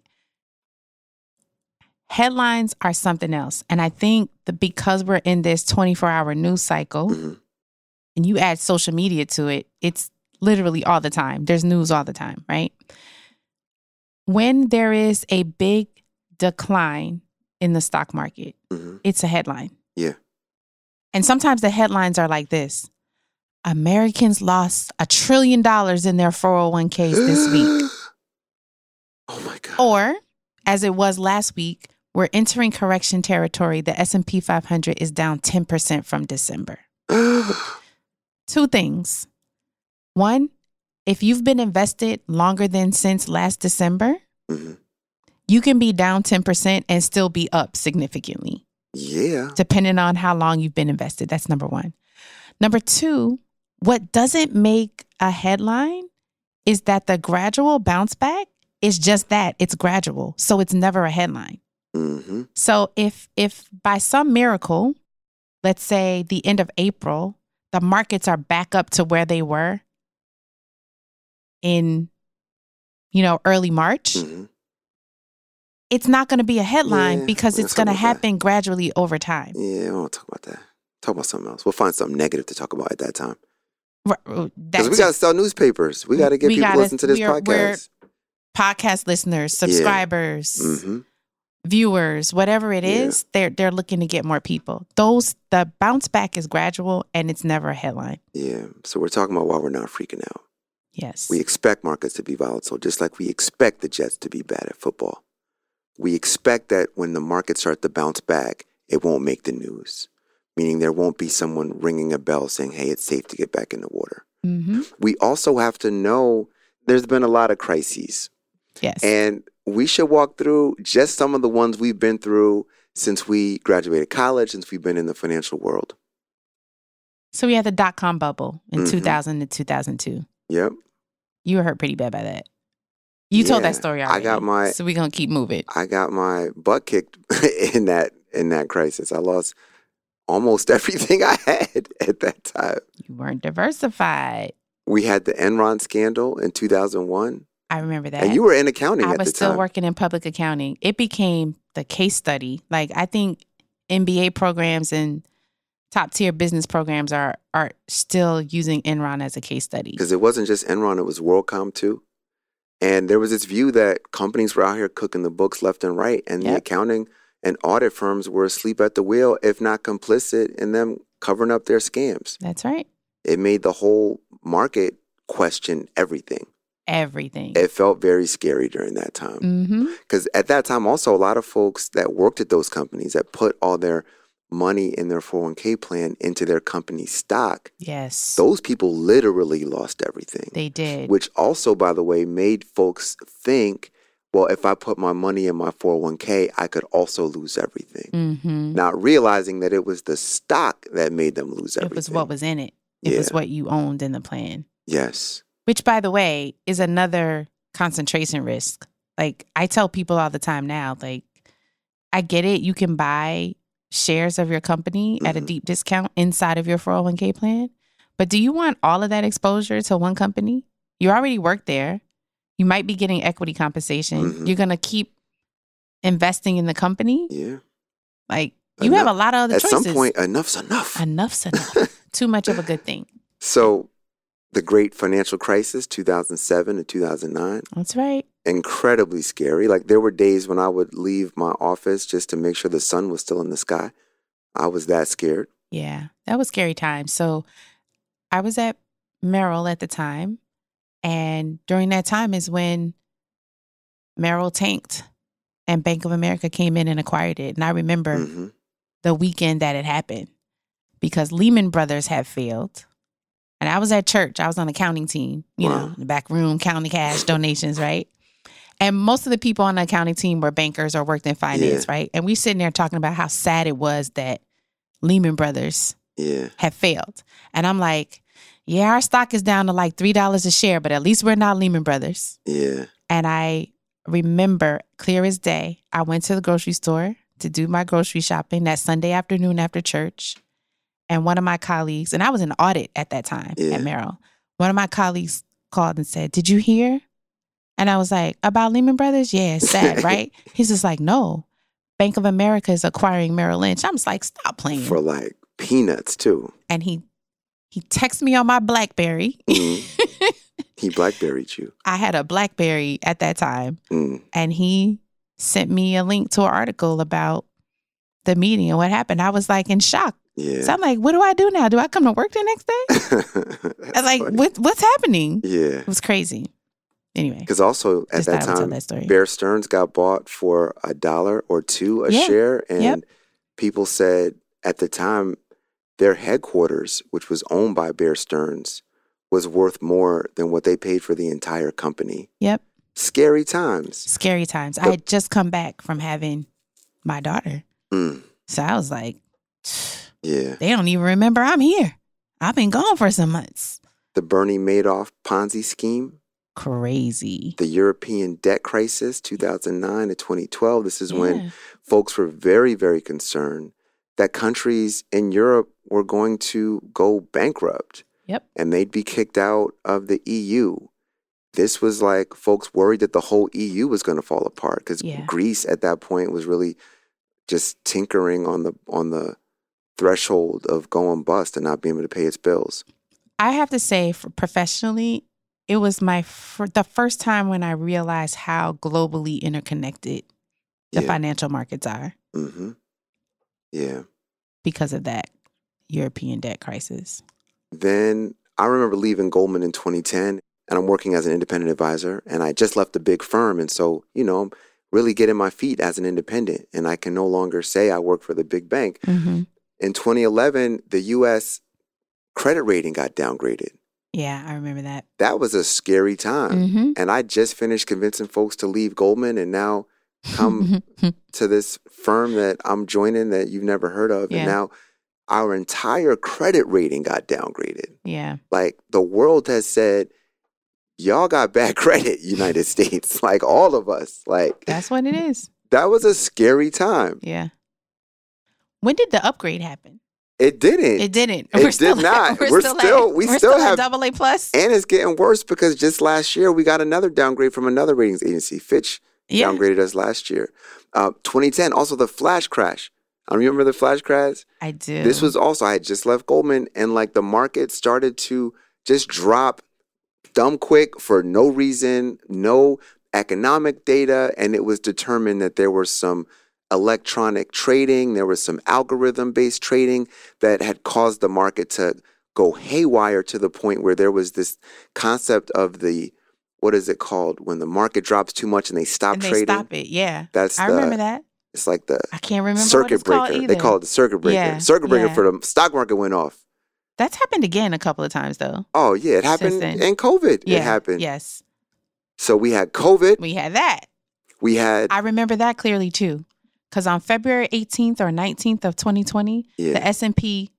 Headlines are something else. And I think that because we're in this 24-hour news cycle and you add social media to it, it's literally all the time. There's news all the time, right? When there is a big decline in the stock market, it's a headline. Yeah. And sometimes the headlines are like this: Americans lost $1 trillion in their 401ks this week. Oh my God. Or, as it was last week, we're entering correction territory. The S&P 500 is down 10% from December. 2 things. 1, if you've been invested longer than since last December, you can be down 10% and still be up significantly. Yeah. Depending on how long you've been invested. That's number 1. Number 2, what doesn't make a headline is that the gradual bounce back is just that. It's gradual. So it's never a headline. So if by some miracle, let's say the end of April, the markets are back up to where they were in, early March, it's not going to be a headline because it's going to happen gradually over time. Yeah, I won't talk about that. Talk about something else. We'll find something negative to talk about at that time. Because we got to sell newspapers. We got to get people to listen to this podcast. We're podcast listeners, subscribers, viewers, whatever it is, they're looking to get more people. The bounce back is gradual and it's never a headline. Yeah. So we're talking about why we're not freaking out. Yes. We expect markets to be volatile, just like we expect the Jets to be bad at football. We expect that when the markets start to bounce back, it won't make the news, meaning there won't be someone ringing a bell saying, hey, it's safe to get back in the water. We also have to know there's been a lot of crises. Yes. And we should walk through just some of the ones we've been through since we graduated college, since we've been in the financial world. So we had the dot-com bubble in 2000 to 2002. Yep. You were hurt pretty bad by that. You told Yeah, that story already. So we're going to keep moving. I got my butt kicked in that crisis. I lost almost everything I had at that time. You weren't diversified. We had the Enron scandal in 2001. I remember that. And you were in accounting at the time. I was still working in public accounting. It became the case study. Like, I think MBA programs and top tier business programs are still using Enron as a case study. Because it wasn't just Enron, it was WorldCom too. And there was this view that companies were out here cooking the books left and right, and the accounting and audit firms were asleep at the wheel, if not complicit in them covering up their scams. That's right. It made the whole market question everything. Everything. It felt very scary during that time. Because at that time, also, a lot of folks that worked at those companies that put all their money in their 401k plan into their company stock. Yes. Those people literally lost everything. They did. Which also, by the way, made folks think, well, if I put my money in my 401k, I could also lose everything. Not realizing that it was the stock that made them lose everything. It was what was in it. It was what you owned in the plan. Yes. Which, by the way, is another concentration risk. Like, I tell people all the time now, like, I get it. You can buy shares of your company at a deep discount inside of your 401k plan. But do you want all of that exposure to one company? You already work there. You might be getting equity compensation. You're going to keep investing in the company. Yeah. Like, you have a lot of other choices. At some point, enough's enough. Enough's enough. Too much of a good thing. So the great financial crisis, 2007 to 2009. That's right. Incredibly scary. Like, there were days when I would leave my office just to make sure the sun was still in the sky. I was that scared. Yeah, that was scary times. So I was at Merrill at the time. And during that time is when Merrill tanked and Bank of America came in and acquired it. And I remember the weekend that it happened because Lehman Brothers had failed. And I was at church. I was on the accounting team, you know, in the back room, counting cash, donations, right? And most of the people on the accounting team were bankers or worked in finance, right? And we sitting there talking about how sad it was that Lehman Brothers had failed. And I'm like, yeah, our stock is down to like $3 a share, but at least we're not Lehman Brothers. Yeah. And I remember clear as day, I went to the grocery store to do my grocery shopping that Sunday afternoon after church. And one of my colleagues, and I was in audit at that time at Merrill, one of my colleagues called and said, "Did you hear?" And I was like, "About Lehman Brothers? Yeah, it's sad, right?" He's just like, "No, Bank of America is acquiring Merrill Lynch." I'm just like, "Stop playing." For like peanuts too. And he texted me on my BlackBerry. He BlackBerried you. I had a BlackBerry at that time. And he sent me a link to an article about the meeting and what happened. I was like in shock. Yeah. So I'm like, what do I do now? Do I come to work the next day? I was like, what's happening? Yeah. It was crazy. Anyway. Because also at that time, Bear Stearns got bought for $1 or $2 a share. And people said at the time, their headquarters, which was owned by Bear Stearns, was worth more than what they paid for the entire company. Yep. Scary times. Scary times. I had just come back from having my daughter. So I was like, they don't even remember I'm here. I've been gone for some months. The Bernie Madoff Ponzi scheme. Crazy. The European debt crisis, 2009 to 2012. This is when folks were very, very concerned that countries in Europe were going to go bankrupt. Yep. And they'd be kicked out of the EU. This was like folks worried that the whole EU was going to fall apart because Greece at that point was really just tinkering on the threshold of going bust and not being able to pay its bills. I have to say, professionally, it was the first time when I realized how globally interconnected the financial markets are. Yeah. Because of that European debt crisis. Then I remember leaving Goldman in 2010, and I'm working as an independent advisor, and I just left a big firm. And so, you know, I'm really getting my feet as an independent, and I can no longer say I work for the big bank. In 2011, the U.S. credit rating got downgraded. Yeah, I remember that. That was a scary time. And I just finished convincing folks to leave Goldman and now come to this firm that I'm joining that you've never heard of. And now our entire credit rating got downgraded. Yeah. Like the world has said, y'all got bad credit, United States, like all of us. Like That's what it is. that was a scary time. Yeah. When did the upgrade happen? It didn't. It didn't. It did not. We still have AA+. And it's getting worse because just last year we got another downgrade from another ratings agency. Fitch downgraded us last year. 2010, also the flash crash. I remember the flash crash. I do. This was also, I had just left Goldman, and like the market started to just drop dumb quick for no reason, no economic data, and it was determined that there was some electronic trading, there was some algorithm-based trading that had caused the market to go haywire to the point where there was this concept of the, what is it called, when the market drops too much and they stop trading? They stop it, yeah. I remember that. It's like the I can't remember circuit what it's breaker. called either. They call it the circuit breaker. Yeah, Circuit breaker yeah. for the stock market went off. That's happened again a couple of times, though. Oh, yeah. It happened then. in COVID. Yeah, It happened. Yes. So we had COVID. We had that. We had... I remember that clearly, too. Because on February 18th or 19th of 2020, the S&P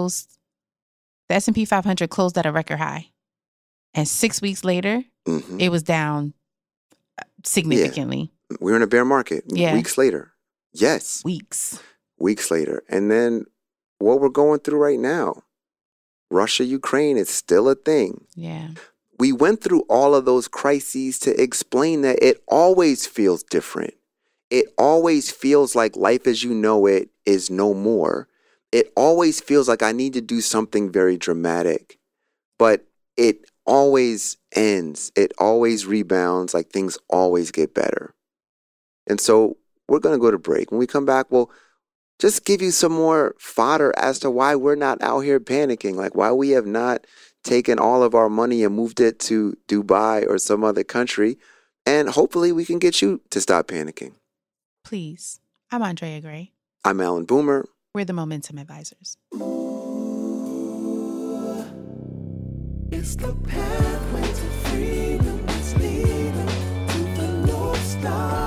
500 closed at a record high. And 6 weeks later, it was down significantly. Yeah. We were in a bear market. Yeah. Weeks later. Yes. Weeks later. And then what we're going through right now, Russia, Ukraine, it's still a thing. Yeah. We went through all of those crises to explain that it always feels different. It always feels like life as you know it is no more. It always feels like I need to do something very dramatic, but it always ends. It always rebounds, like things always get better. And so we're going to go to break. When we come back, we'll just give you some more fodder as to why we're not out here panicking, like why we have not taken all of our money and moved it to Dubai or some other country. And hopefully we can get you to stop panicking. Please. I'm Andrea Gray. I'm Alan Boomer. We're the Momentum Advisors. It's the pathway to freedom. It's leading to the North Star.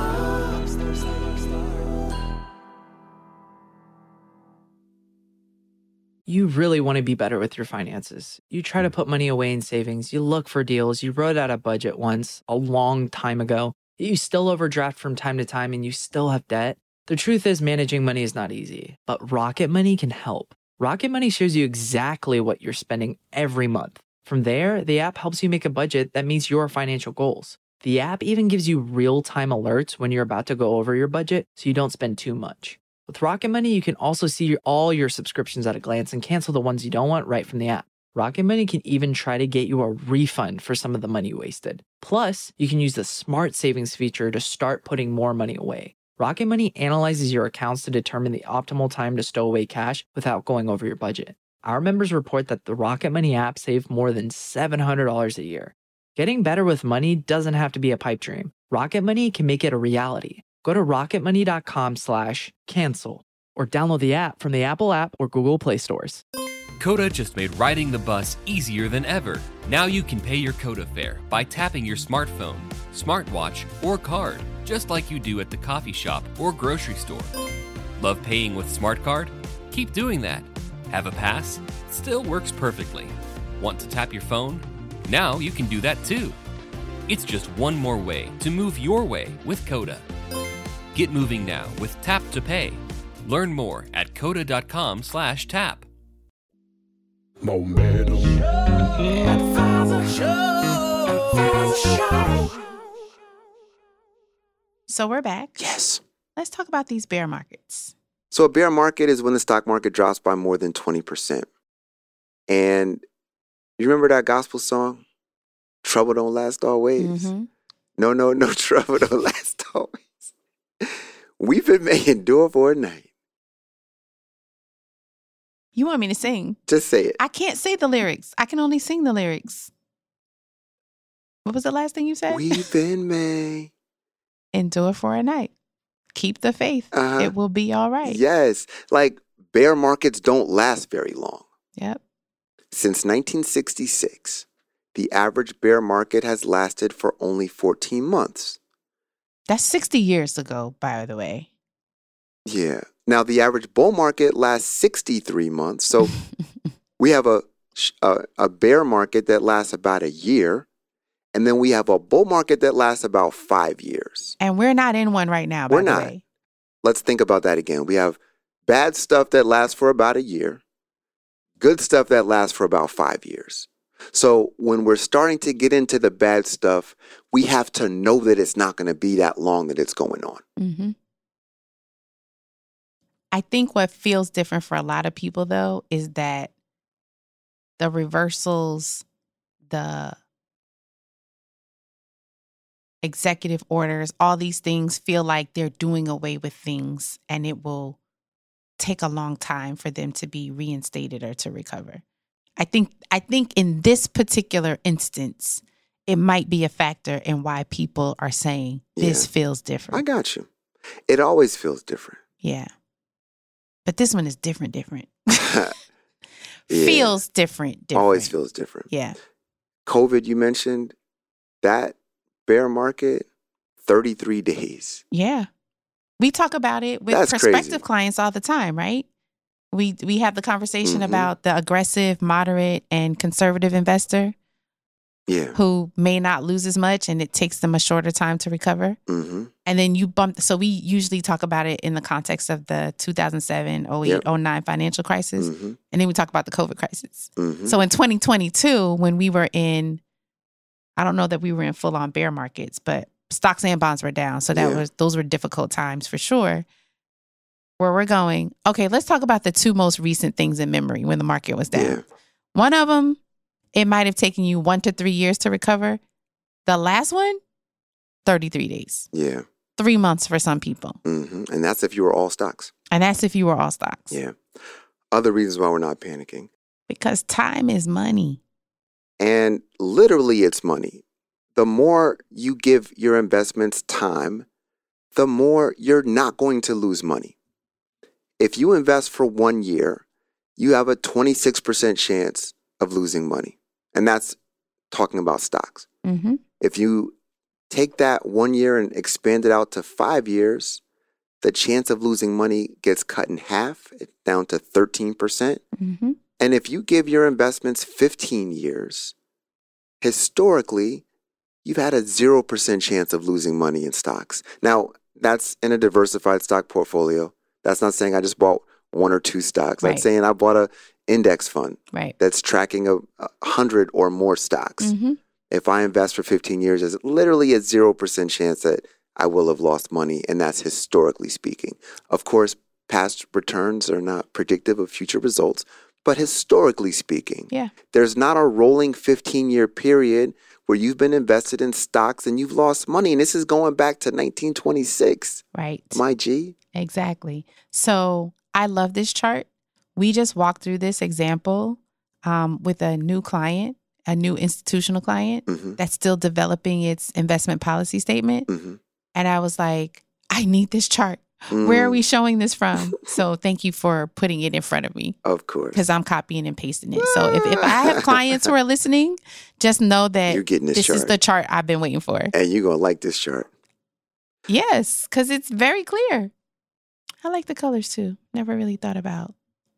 You really want to be better with your finances. You try to put money away in savings. You look for deals. You wrote out a budget once, a long time ago. You still overdraft from time to time and you still have debt. The truth is managing money is not easy, but Rocket Money can help. Rocket Money shows you exactly what you're spending every month. From there, the app helps you make a budget that meets your financial goals. The app even gives you real-time alerts when you're about to go over your budget so you don't spend too much. With Rocket Money, you can also see all your subscriptions at a glance and cancel the ones you don't want right from the app. Rocket Money can even try to get you a refund for some of the money wasted. Plus, you can use the Smart Savings feature to start putting more money away. Rocket Money analyzes your accounts to determine the optimal time to stow away cash without going over your budget. Our members report that the Rocket Money app saved more than $700 a year. Getting better with money doesn't have to be a pipe dream. Rocket Money can make it a reality. Go to rocketmoney.com/cancel or download the app from the Apple app or Google Play stores. Coda just made riding the bus easier than ever. Now you can pay your Coda fare by tapping your smartphone, smartwatch, or card, just like you do at the coffee shop or grocery store. Love paying with Smart Card? Keep doing that. Have a pass? Still works perfectly. Want to tap your phone? Now you can do that too. It's just one more way to move your way with Coda. Get moving now with Tap to Pay. Learn more at coda.com/tap. Momentum. So we're back. Yes. Let's talk about these bear markets. So a bear market is when the stock market drops by more than 20%. And you remember that gospel song? Trouble don't last always. Mm-hmm. No, trouble don't last always. We've been making do it for a night. You want me to sing? Just say it. I can't say the lyrics. I can only sing the lyrics. What was the last thing you said? We've been made. Endure for a night. Keep the faith. Uh-huh. It will be all right. Yes. Like bear markets don't last very long. Yep. Since 1966, the average bear market has lasted for only 14 months. That's 60 years ago, by the way. Yeah. Now, the average bull market lasts 63 months. So we have a bear market that lasts about a year. And then we have a bull market that lasts about 5 years. And we're not in one right now, by We're the not. way. Let's think about that again. We have bad stuff that lasts for about a year, good stuff that lasts for about 5 years. So when we're starting to get into the bad stuff, we have to know that it's not going to be that long that it's going on. Mm-hmm. I think what feels different for a lot of people, though, is that the reversals, the executive orders, all these things feel like they're doing away with things, and it will take a long time for them to be reinstated or to recover. I think in this particular instance, it might be a factor in why people are saying this feels different. I got you. It always feels different. Yeah. But this one is different. Yeah. Feels different. Always feels different. Yeah. COVID, you mentioned, that bear market, 33 days. Yeah. We talk about it with That's prospective crazy. clients all the time, right? We have the conversation about the aggressive, moderate, and conservative investor Yeah. who may not lose as much and it takes them a shorter time to recover. Mm-hmm. And then you bump. So we usually talk about it in the context of the 2007, 08, 09 financial crisis. Mm-hmm. And then we talk about the COVID crisis. Mm-hmm. So in 2022, when we were in, I don't know that we were in full on bear markets, but stocks and bonds were down. So those were difficult times for sure. Where we're going, okay, let's talk about the two most recent things in memory when the market was down. Yeah. One of them, it might have taken you 1 to 3 years to recover. The last one, 33 days. Yeah. 3 months for some people. Mm-hmm. And that's if you were all stocks. And that's if you were all stocks. Yeah. Other reasons why we're not panicking. Because time is money. And literally, it's money. The more you give your investments time, the more you're not going to lose money. If you invest for 1 year, you have a 26% chance of losing money. And that's talking about stocks. Mm-hmm. If you take that 1 year and expand it out to 5 years, the chance of losing money gets cut in half, it's down to 13%. Mm-hmm. And if you give your investments 15 years, historically, you've had a 0% chance of losing money in stocks. Now, that's in a diversified stock portfolio. That's not saying I just bought 1 or 2 stocks. Right. That's saying I bought an index fund Right. that's tracking 100 or more stocks. Mm-hmm. If I invest for 15 years, there's literally a 0% chance that I will have lost money, and that's historically speaking. Of course, past returns are not predictive of future results, but historically speaking, there's not a rolling 15-year period where you've been invested in stocks and you've lost money. And this is going back to 1926. Right. My G. Exactly. So I love this chart. We just walked through this example with a new client, a new institutional client that's still developing its investment policy statement. Mm-hmm. And I was like, I need this chart. Where are we showing this from? So thank you for putting it in front of me. Of course. Because I'm copying and pasting it. So if I have clients who are listening, just know that You're getting this this chart. is the chart I've been waiting for. And you're going to like this chart. Yes, because it's very clear. I like the colors too. Never really thought about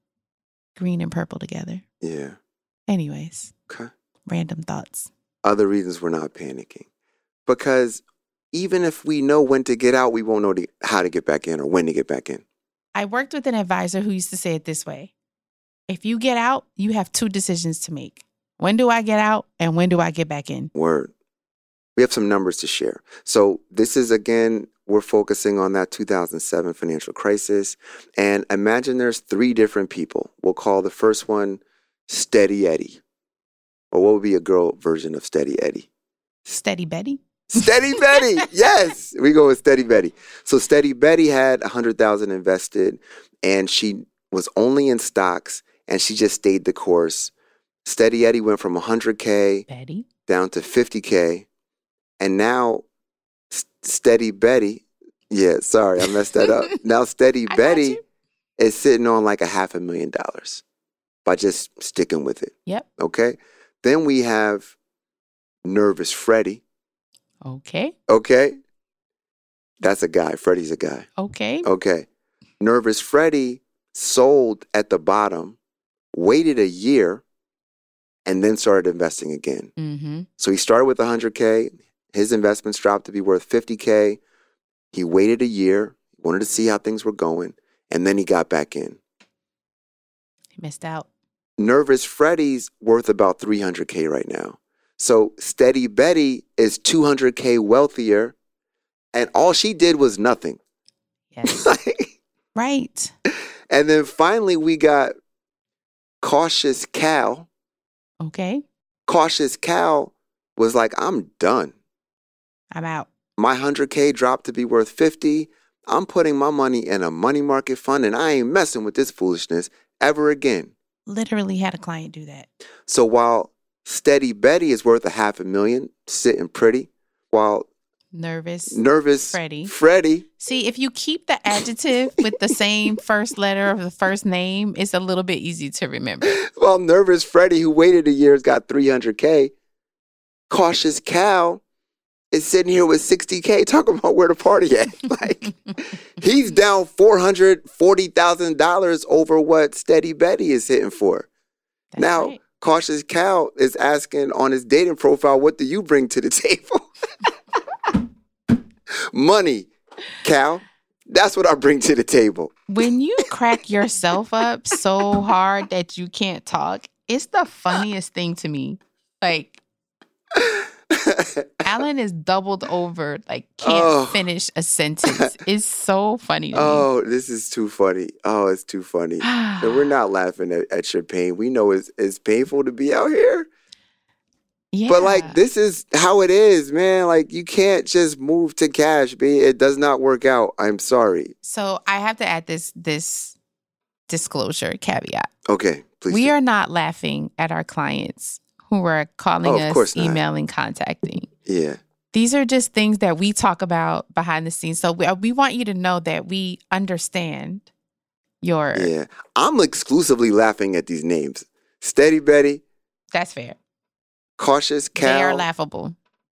green and purple together. Yeah. Anyways, Okay. random thoughts. Other reasons we're not panicking. Because even if we know when to get out, we won't know how to get back in or when to get back in. I worked with an advisor who used to say it this way. If you get out, you have 2 decisions to make. When do I get out and when do I get back in? Word. We have some numbers to share. So this is, again, we're focusing on that 2007 financial crisis. And imagine there's 3 different people. We'll call the first one Steady Eddie. Or what would be a girl version of Steady Eddie? Steady Betty? Steady Betty. Yes, we go with Steady Betty. So Steady Betty had $100,000 invested, and she was only in stocks, and she just stayed the course. Steady Eddie went from $100K Betty? down to $50K, and now Steady Betty. Yeah, sorry, I messed that up. Now Steady I got Betty you. is sitting on like $500,000 by just sticking with it. Yep. Okay. Then we have Nervous Freddie. Okay. Okay. That's a guy. Freddie's a guy. Okay. Okay. Nervous Freddie sold at the bottom, waited a year, and then started investing again. Mm-hmm. So he started with $100K. His investments dropped to be worth $50K. He waited a year, wanted to see how things were going, and then he got back in. He missed out. Nervous Freddy's worth about $300K right now. So Steady Betty is $200K wealthier, and all she did was nothing. Yes. Right. And then finally we got Cautious Cal. Okay. Cautious Cal was like, I'm done. I'm out. My $100K dropped to be worth $50. I'm putting my money in a money market fund, and I ain't messing with this foolishness ever again. Literally had a client do that. So while Steady Betty is worth $500,000, sitting pretty, while Nervous Freddie. See, if you keep the adjective with the same first letter of the first name, it's a little bit easy to remember. Well, Nervous Freddie, who waited a year, has got $300K. Cautious Cal is sitting here with $60K talking about where the party at. Like, he's down $440,000 over what Steady Betty is hitting for. That's now, right. Cautious Cal is asking on his dating profile, what do you bring to the table? Money, Cal. That's what I bring to the table. When you crack yourself up so hard that you can't talk, it's the funniest thing to me. Like, Alan is doubled over, like can't finish a sentence. It's so funny to me. Oh, this is too funny. Oh, it's too funny. And we're not laughing at your pain. We know it's painful to be out here. Yeah. But like, this is how it is, man. Like, you can't just move to cash, B. It does not work out. I'm sorry. So I have to add this disclosure caveat. Okay, please. We are not laughing at our clients who are calling us, emailing, contacting. Yeah. These are just things that we talk about behind the scenes. So we want you to know that we understand your... Yeah. I'm exclusively laughing at these names. Steady Betty. That's fair. Cautious Cal. They are laughable.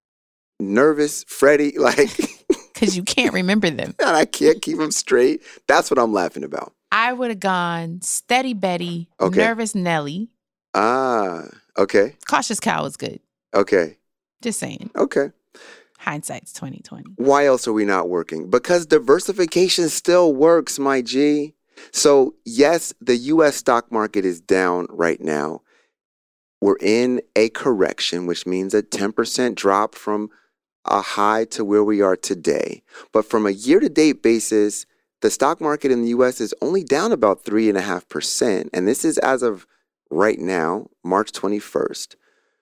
Nervous Freddie. Like... Because you can't remember them. And I can't keep them straight. That's what I'm laughing about. I would have gone Steady Betty, okay. Nervous Nelly. Ah, okay. Cautious Cal was good. Okay. Just saying. Okay. Hindsight's 2020. Why else are we not working? Because diversification still works, my G. So yes, the U.S. stock market is down right now. We're in a correction, which means a 10% drop from a high to where we are today. But from a year-to-date basis, the stock market in the U.S. is only down about 3.5%. And this is as of right now, March 21st.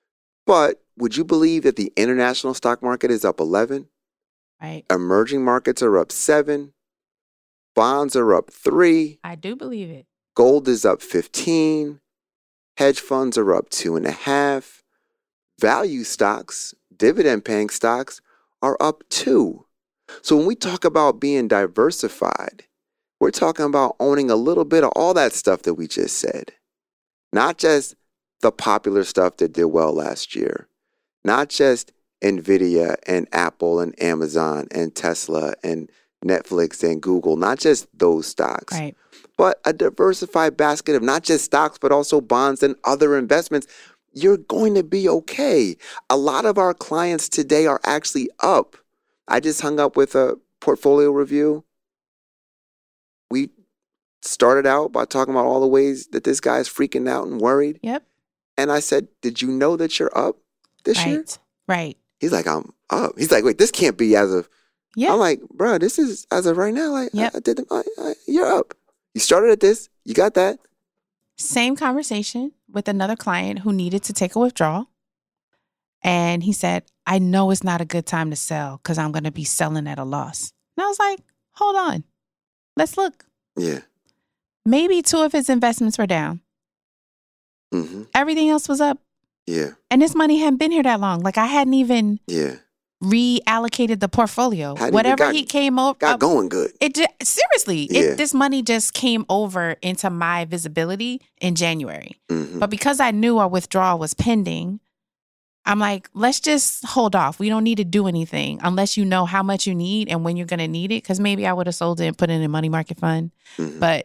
But would you believe that the international stock market is up 11? Right. Emerging markets are up 7. Bonds are up 3. I do believe it. Gold is up 15. Hedge funds are up 2.5. Value stocks, dividend-paying stocks, are up 2. So when we talk about being diversified, we're talking about owning a little bit of all that stuff that we just said. Not just the popular stuff that did well last year. Not just NVIDIA and Apple and Amazon and Tesla and Netflix and Google. Not just those stocks. Right. But a diversified basket of not just stocks, but also bonds and other investments. You're going to be okay. A lot of our clients today are actually up. I just hung up with a portfolio review. We started out by talking about all the ways that this guy is freaking out and worried. Yep. And I said, did you know that you're up this year? Right. He's like, I'm up. He's like, wait, this can't be as of... Yeah. I'm like, bro, this is as of right now. Like, yep. You're up. You started at this. You got that. Same conversation with another client who needed to take a withdrawal. And he said, I know it's not a good time to sell because I'm going to be selling at a loss. And I was like, hold on. Let's look. Yeah. Maybe 2 of his investments were down. Mm-hmm. Everything else was up. Yeah. And this money hadn't been here that long. Like, I hadn't even reallocated the portfolio. Whatever he came over. Got going good. Seriously, this money just came over into my visibility in January. Mm-hmm. But because I knew our withdrawal was pending, I'm like, let's just hold off. We don't need to do anything unless you know how much you need and when you're going to need it. Because maybe I would have sold it and put it in a money market fund. Mm-hmm. But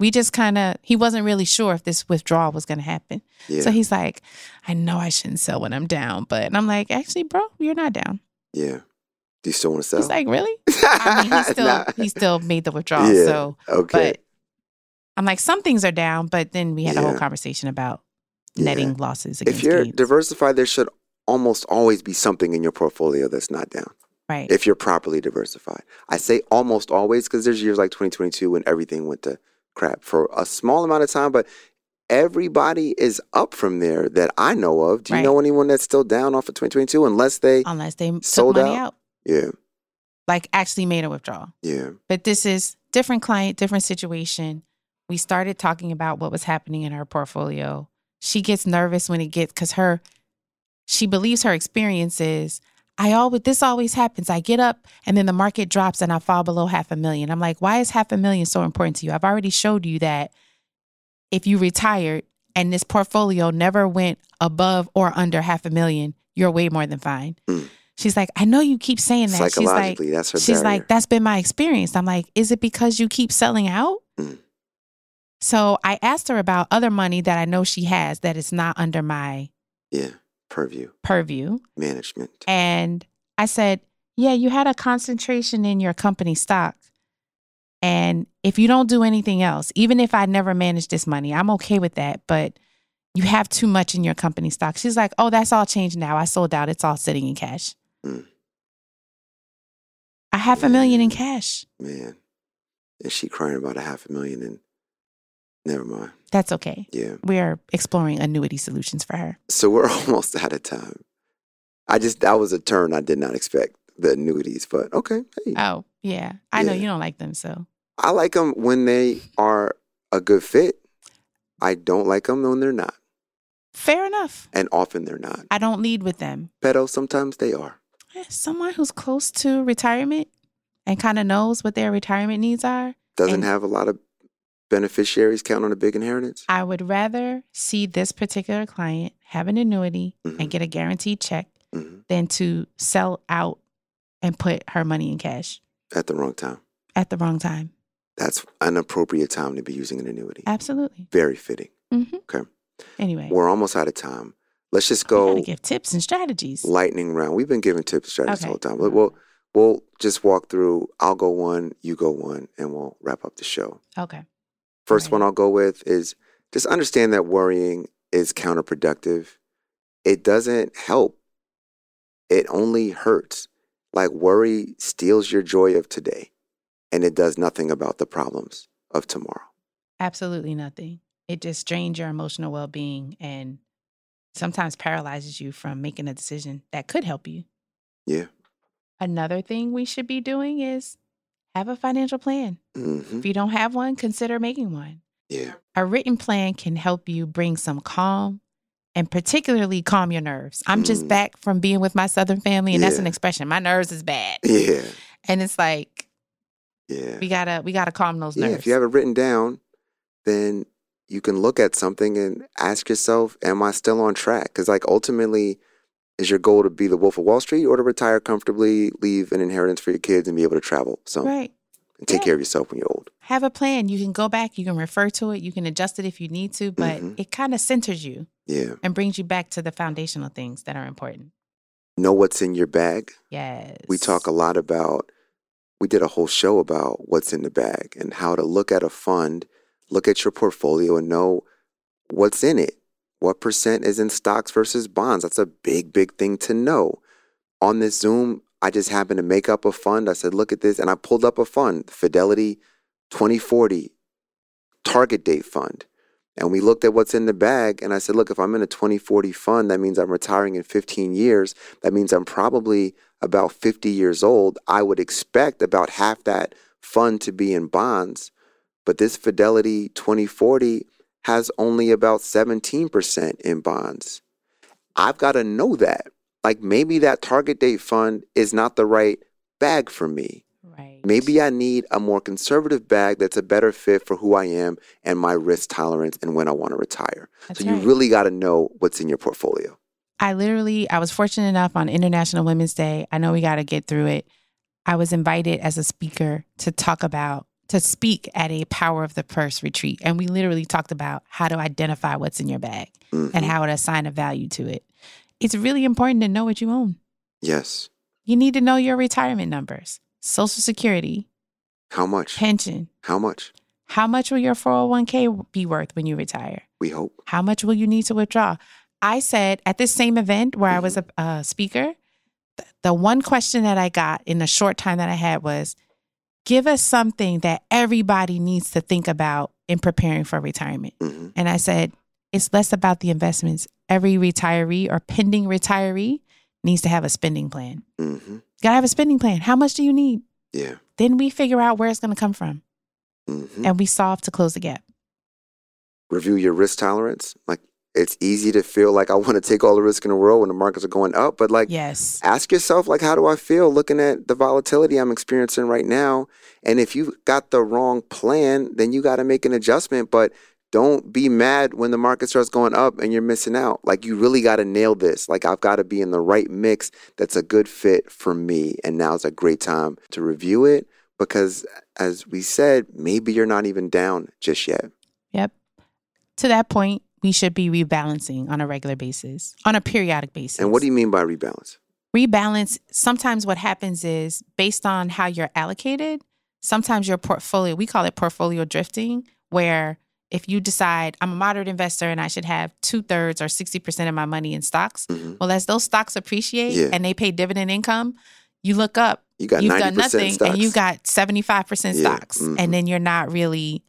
We just he wasn't really sure if this withdrawal was going to happen. Yeah. So he's like, I know I shouldn't sell when I'm down. And I'm like, actually, bro, you're not down. Yeah. Do you still want to sell? He's like, really? I mean, he still made the withdrawal. Yeah. So, Okay. But I'm like, some things are down. But then we had a whole Yeah. conversation about Yeah. netting losses against If you're gains. diversified, there should almost always be something in your portfolio that's not down. Right. If you're properly diversified. I say almost always because there's years like 2022 when everything went to crap for a small amount of time, but everybody is up from there that I know of. Do you Right. know anyone that's still down off of 2022 unless they Unless they took sold money out. Yeah, Like actually made a withdrawal. yeah, But this is different client, different situation. We started talking about what was happening in her portfolio. She gets nervous when it gets, because she believes her experiences. This always happens. I get up and then the market drops and I fall below $500,000. I'm like, why is $500,000 so important to you? I've already showed you that if you retired and this portfolio never went above or under $500,000, you're way more than fine. Mm. She's like, I know you keep saying that. Psychologically, that's her She's barrier. like, that's been my experience. I'm like, is it because you keep selling out? Mm. So I asked her about other money that I know she has that is not under my Yeah, purview. management. And I said, yeah, you had a concentration in your company stock. And if you don't do anything else, even if I never manage this money, I'm okay with that. But you have too much in your company stock. She's like, oh, that's all changed now. I sold out. It's all sitting in cash. Mm. $500,000 in cash. Man, is she crying about $500,000 and never mind. That's okay. Yeah. We're exploring annuity solutions for her. So we're almost out of time. That was a turn I did not expect, the annuities, but okay. Hey. Oh, yeah. I know Yeah. you don't like them, so. I like them when they are a good fit. I don't like them when they're not. Fair enough. And often they're not. I don't lead with them. Pedo, sometimes they are. Someone who's close to retirement and kind of knows what their retirement needs are. Doesn't And- have a lot of beneficiaries count on a big inheritance. I would rather see this particular client have an annuity Mhm. and get a guaranteed check Hmm. than to sell out and put her money in cash At the wrong time. at the wrong time. That's an appropriate time to be using an annuity. Absolutely. Very fitting. Mm-hmm. Okay. Anyway, We're almost out of time. Let's just we go gotta give tips and strategies. lightning round. We've been giving tips and strategies the Okay. whole time. But we'll just walk through. I'll go one, you go one, and we'll wrap up the show. Okay. First Alrighty. one I'll go with is just understand that worrying is counterproductive. It doesn't help. It only hurts. Like worry steals your joy of today, and it does nothing about the problems of tomorrow. Absolutely nothing. It just drains your emotional well-being and sometimes paralyzes you from making a decision that could help you. Yeah. Another thing we should be doing is have a financial plan. Hmm. If you don't have one, consider making one. Yeah. A written plan can help you bring some calm and particularly calm your nerves. I'm just Mm. back from being with my Southern family, and that's Yeah. an expression. My nerves is bad. Yeah. And it's like, Yeah. we gotta calm those Yeah. nerves. If you have it written down, then you can look at something and ask yourself, am I still on track? Because like ultimately, is your goal to be the Wolf of Wall Street or to retire comfortably, leave an inheritance for your kids and be able to travel some Right. and take Yeah. care of yourself when you're old? Have a plan. You can go back, you can refer to it, you can adjust it if you need to, but Mhm. it kind of centers you Yeah. and brings you back to the foundational things that are important. Know what's in your bag. Yes. We talk a lot about, we did a whole show about what's in the bag and how to look at a fund, look at your portfolio and know what's in it. What percent is in stocks versus bonds? That's a big, big thing to know. On this Zoom, I just happened to make up a fund. I said, look at this. And I pulled up a fund, Fidelity 2040 target date fund. And we looked at what's in the bag. And I said, look, if I'm in a 2040 fund, that means I'm retiring in 15 years. That means I'm probably about 50 years old. I would expect about half that fund to be in bonds. But this Fidelity 2040 has only about 17% in bonds. I've got to know that. Like maybe that target date fund is not the right bag for me. Right. Maybe I need a more conservative bag that's a better fit for who I am and my risk tolerance and when I want to retire. That's so you right. really got to know what's in your portfolio. I was fortunate enough on International Women's Day. I know we got to get through it. I was invited as a speaker to talk about to speak at a Power of the Purse retreat. And we literally talked about how to identify what's in your bag and how to assign a value to it. It's really important to know what you own. Yes. You need to know your retirement numbers, Social Security. How much? Pension. How much? How much will your 401k be worth when you retire? We hope. How much will you need to withdraw? I said at this same event where I was a speaker, the one question that I got in the short time that I had was, give us something that everybody needs to think about in preparing for retirement. And I said, it's less about the investments. Every retiree or pending retiree needs to have a spending plan. You gotta have a spending plan. How much do you need? Yeah. Then we figure out where it's going to come from. And we solve to close the gap. Review your risk tolerance. Like, it's easy to feel like I want to take all the risk in the world when the markets are going up. But like, yes, ask yourself, like, how do I feel looking at the volatility I'm experiencing right now? And if you got the wrong plan, then you got to make an adjustment. But don't be mad when the market starts going up and you're missing out. Like, you really got to nail this. Like, I've got to be in the right mix that's a good fit for me. And now's a great time to review it because, as we said, maybe you're not even down just yet. Yep. To that point, we should be rebalancing on a regular basis, on a periodic basis. And what do you mean by rebalance? Rebalance, sometimes what happens is based on how you're allocated, sometimes your portfolio, we call it portfolio drifting, where if you decide I'm a moderate investor and I should have 2/3 or 60% of my money in stocks, well, as those stocks appreciate and they pay dividend income, you look up, you've done nothing stocks. And you got 75% stocks. And then you're not really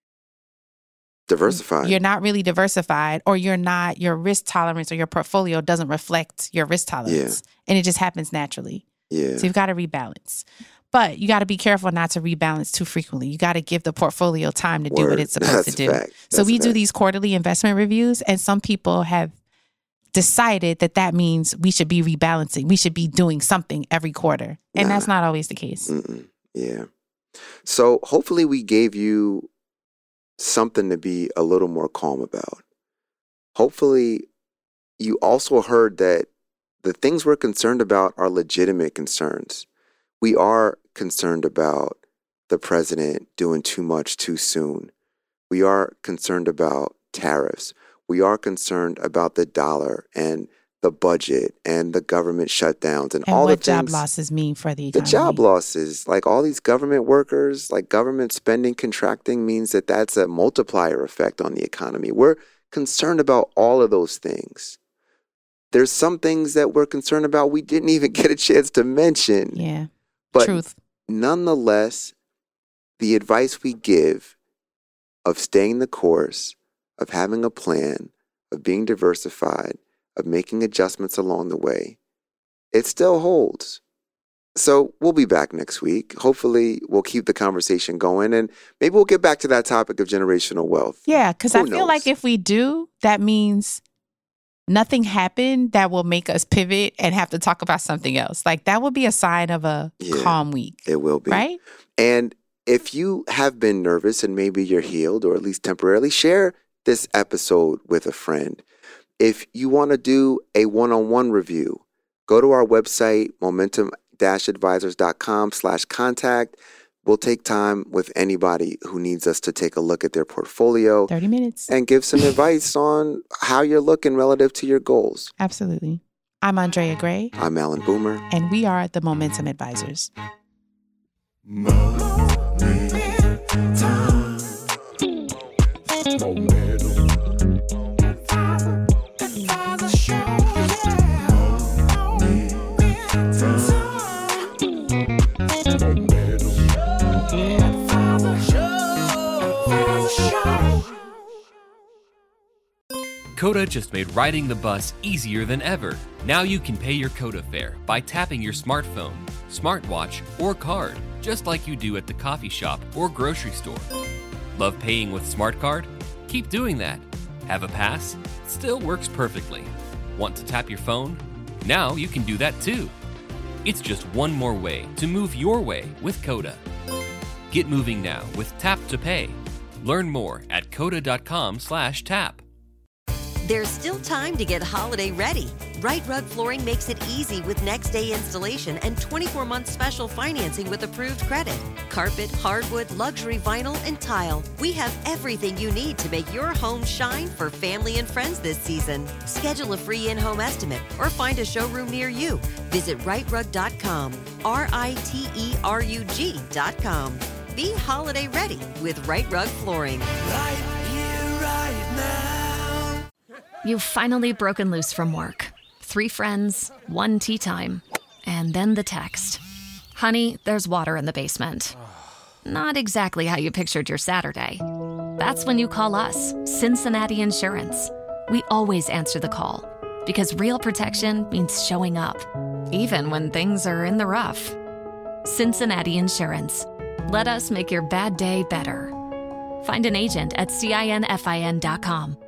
diversified. You're not really diversified, or your risk tolerance or your portfolio doesn't reflect your risk tolerance. And it just happens naturally. So you've got to rebalance. But you got to be careful not to rebalance too frequently. You got to give the portfolio time to do what it's supposed to do. So we do these quarterly investment reviews, and some people have decided that means we should be rebalancing. We should be doing something every quarter. And that's not always the case. Yeah. So hopefully we gave you something to be a little more calm about. Hopefully you also heard that the things we're concerned about are legitimate concerns. We are concerned about the president doing too much too soon. We are concerned about tariffs. We are concerned about the dollar and the budget and the government shutdowns and all the things. And what job losses mean for the economy. The job losses, like all these government workers, like government spending contracting means that's a multiplier effect on the economy. We're concerned about all of those things. There's some things that we're concerned about we didn't even get a chance to mention. Yeah. But truth. Nonetheless, the advice we give of staying the course, of having a plan, of being diversified, of making adjustments along the way, it still holds. So we'll be back next week. Hopefully we'll keep the conversation going, and maybe we'll get back to that topic of generational wealth. Yeah, because I feel like if we do, that means nothing happened that will make us pivot and have to talk about something else. Like, that would be a sign of a calm week. It will be. Right? And if you have been nervous and maybe you're healed, or at least temporarily, share this episode with a friend. If you want to do a one-on-one review, go to our website, momentum-advisors.com/contact. We'll take time with anybody who needs us to take a look at their portfolio. 30 minutes. And give some advice on how you're looking relative to your goals. Absolutely. I'm Andrea Gray. I'm Alan Boomer. And we are the Momentum Advisors. Coda just made riding the bus easier than ever. Now you can pay your Coda fare by tapping your smartphone, smartwatch, or card, just like you do at the coffee shop or grocery store. Love paying with Smart Card? Keep doing that. Have a pass? Still works perfectly. Want to tap your phone? Now you can do that too. It's just one more way to move your way with Coda. Get moving now with Tap to Pay. Learn more at coda.com/tap. There's still time to get holiday ready. Right Rug Flooring makes it easy with next-day installation and 24-month special financing with approved credit. Carpet, hardwood, luxury vinyl, and tile. We have everything you need to make your home shine for family and friends this season. Schedule a free in-home estimate or find a showroom near you. Visit rightrug.com, RITERUG.com. Be holiday ready with Right Rug Flooring. Right here, right now. You've finally broken loose from work. 3 friends, 1 tea time, and then the text. Honey, there's water in the basement. Not exactly how you pictured your Saturday. That's when you call us, Cincinnati Insurance. We always answer the call because real protection means showing up, even when things are in the rough. Cincinnati Insurance. Let us make your bad day better. Find an agent at CINFIN.com.